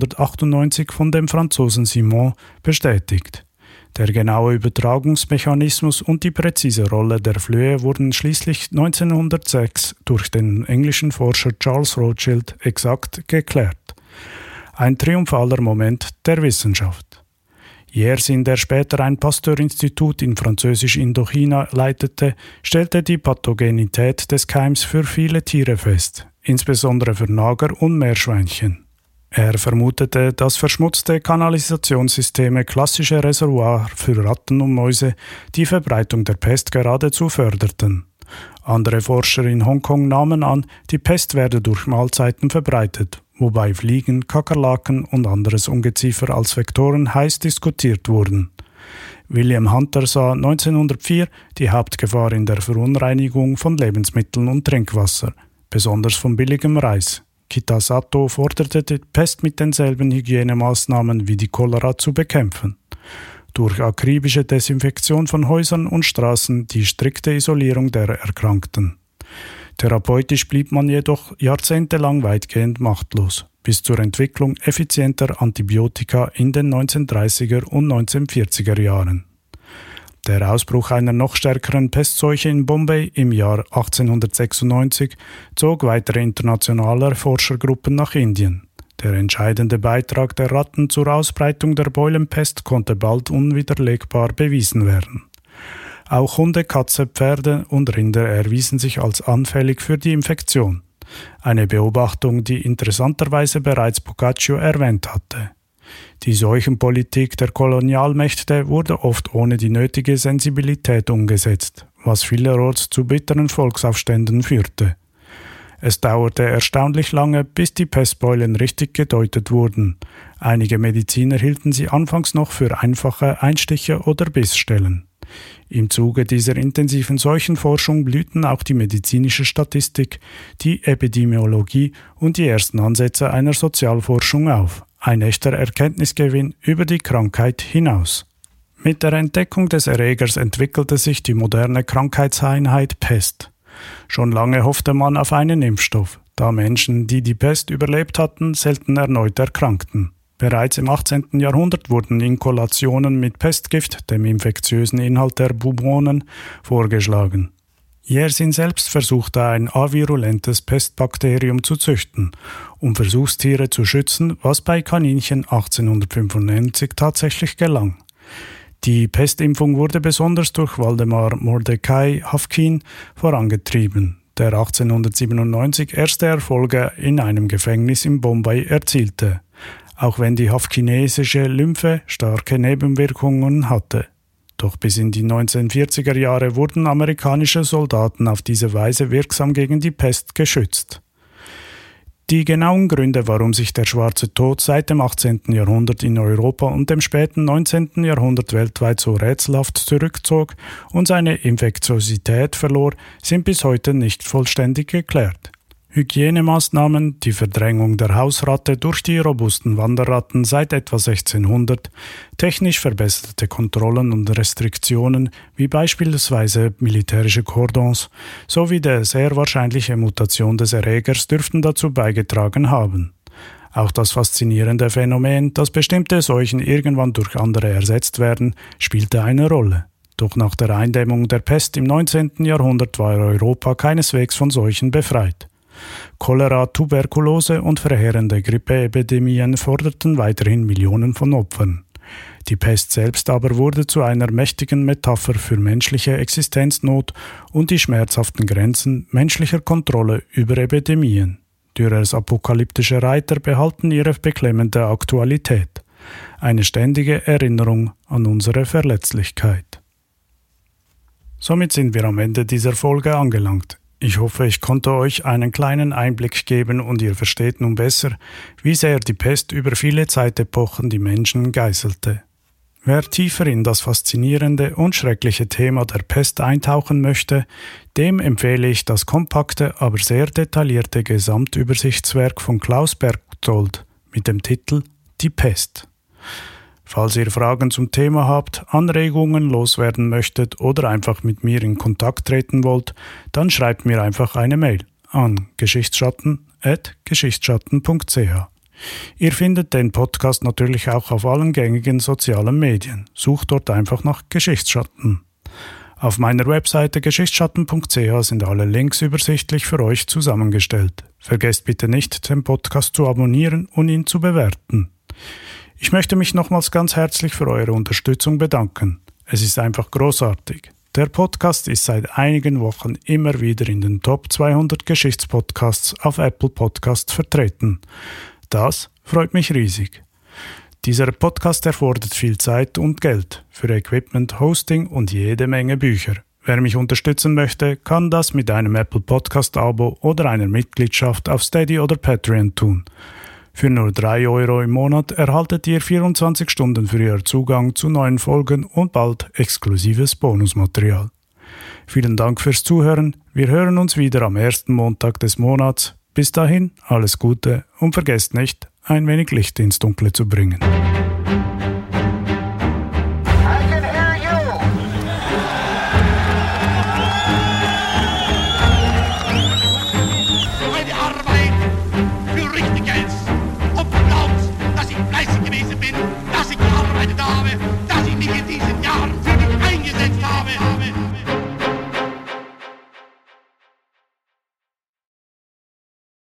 1898 von dem Franzosen Simon bestätigt. Der genaue Übertragungsmechanismus und die präzise Rolle der Flöhe wurden schließlich 1906 durch den englischen Forscher Charles Rothschild exakt geklärt. Ein triumphaler Moment der Wissenschaft. Yersin, der später ein Pasteur-Institut in Französisch-Indochina leitete, stellte die Pathogenität des Keims für viele Tiere fest, insbesondere für Nager und Meerschweinchen. Er vermutete, dass verschmutzte Kanalisationssysteme klassische Reservoir für Ratten und Mäuse die Verbreitung der Pest geradezu förderten. Andere Forscher in Hongkong nahmen an, die Pest werde durch Mahlzeiten verbreitet, wobei Fliegen, Kakerlaken und anderes Ungeziefer als Vektoren heiß diskutiert wurden. William Hunter sah 1904 die Hauptgefahr in der Verunreinigung von Lebensmitteln und Trinkwasser, besonders von billigem Reis. Kitasato forderte die Pest mit denselben Hygienemaßnahmen wie die Cholera zu bekämpfen. Durch akribische Desinfektion von Häusern und Straßen die strikte Isolierung der Erkrankten. Therapeutisch blieb man jedoch jahrzehntelang weitgehend machtlos, bis zur Entwicklung effizienter Antibiotika in den 1930er und 1940er Jahren. Der Ausbruch einer noch stärkeren Pestseuche in Bombay im Jahr 1896 zog weitere internationale Forschergruppen nach Indien. Der entscheidende Beitrag der Ratten zur Ausbreitung der Beulenpest konnte bald unwiderlegbar bewiesen werden. Auch Hunde, Katze, Pferde und Rinder erwiesen sich als anfällig für die Infektion. Eine Beobachtung, die interessanterweise bereits Boccaccio erwähnt hatte. Die Seuchenpolitik der Kolonialmächte wurde oft ohne die nötige Sensibilität umgesetzt, was vielerorts zu bitteren Volksaufständen führte. Es dauerte erstaunlich lange, bis die Pestbeulen richtig gedeutet wurden. Einige Mediziner hielten sie anfangs noch für einfache Einstiche oder Bissstellen. Im Zuge dieser intensiven Seuchenforschung blühten auch die medizinische Statistik, die Epidemiologie und die ersten Ansätze einer Sozialforschung auf. Ein echter Erkenntnisgewinn über die Krankheit hinaus. Mit der Entdeckung des Erregers entwickelte sich die moderne Krankheitseinheit Pest. Schon lange hoffte man auf einen Impfstoff, da Menschen, die die Pest überlebt hatten, selten erneut erkrankten. Bereits im 18. Jahrhundert wurden Inkolationen mit Pestgift, dem infektiösen Inhalt der Bubonen, vorgeschlagen. Yersin selbst versuchte ein avirulentes Pestbakterium zu züchten, um Versuchstiere zu schützen, was bei Kaninchen 1895 tatsächlich gelang. Die Pestimpfung wurde besonders durch Waldemar Mordecai Havkin vorangetrieben, der 1897 erste Erfolge in einem Gefängnis in Bombay erzielte, auch wenn die havkinesische Lymphe starke Nebenwirkungen hatte. Doch bis in die 1940er Jahre wurden amerikanische Soldaten auf diese Weise wirksam gegen die Pest geschützt. Die genauen Gründe, warum sich der Schwarze Tod seit dem 18. Jahrhundert in Europa und dem späten 19. Jahrhundert weltweit so rätselhaft zurückzog und seine Infektiosität verlor, sind bis heute nicht vollständig geklärt. Hygienemaßnahmen, die Verdrängung der Hausratte durch die robusten Wanderratten seit etwa 1600, technisch verbesserte Kontrollen und Restriktionen wie beispielsweise militärische Cordons sowie die sehr wahrscheinliche Mutation des Erregers dürften dazu beigetragen haben. Auch das faszinierende Phänomen, dass bestimmte Seuchen irgendwann durch andere ersetzt werden, spielte eine Rolle. Doch nach der Eindämmung der Pest im 19. Jahrhundert war Europa keineswegs von Seuchen befreit. Cholera, Tuberkulose und verheerende Grippeepidemien forderten weiterhin Millionen von Opfern. Die Pest selbst aber wurde zu einer mächtigen Metapher für menschliche Existenznot und die schmerzhaften Grenzen menschlicher Kontrolle über Epidemien. Dürers apokalyptische Reiter behalten ihre beklemmende Aktualität. Eine ständige Erinnerung an unsere Verletzlichkeit. Somit sind wir am Ende dieser Folge angelangt. Ich hoffe, ich konnte euch einen kleinen Einblick geben und ihr versteht nun besser, wie sehr die Pest über viele Zeitepochen die Menschen geißelte. Wer tiefer in das faszinierende und schreckliche Thema der Pest eintauchen möchte, dem empfehle ich das kompakte, aber sehr detaillierte Gesamtübersichtswerk von Klaus Berchtold mit dem Titel Die Pest. Falls ihr Fragen zum Thema habt, Anregungen loswerden möchtet oder einfach mit mir in Kontakt treten wollt, dann schreibt mir einfach eine Mail an geschichtsschatten@geschichtsschatten.ch. Ihr findet den Podcast natürlich auch auf allen gängigen sozialen Medien. Sucht dort einfach nach Geschichtsschatten. Auf meiner Webseite geschichtsschatten.ch sind alle Links übersichtlich für euch zusammengestellt. Vergesst bitte nicht, den Podcast zu abonnieren und ihn zu bewerten. Ich möchte mich nochmals ganz herzlich für eure Unterstützung bedanken. Es ist einfach großartig. Der Podcast ist seit einigen Wochen immer wieder in den Top 200 Geschichtspodcasts auf Apple Podcasts vertreten. Das freut mich riesig. Dieser Podcast erfordert viel Zeit und Geld für Equipment, Hosting und jede Menge Bücher. Wer mich unterstützen möchte, kann das mit einem Apple Podcast Abo oder einer Mitgliedschaft auf Steady oder Patreon tun. Für nur 3 € im Monat erhaltet ihr 24 Stunden früher Zugang zu neuen Folgen und bald exklusives Bonusmaterial. Vielen Dank fürs Zuhören. Wir hören uns wieder am ersten Montag des Monats. Bis dahin, alles Gute und vergesst nicht, ein wenig Licht ins Dunkle zu bringen.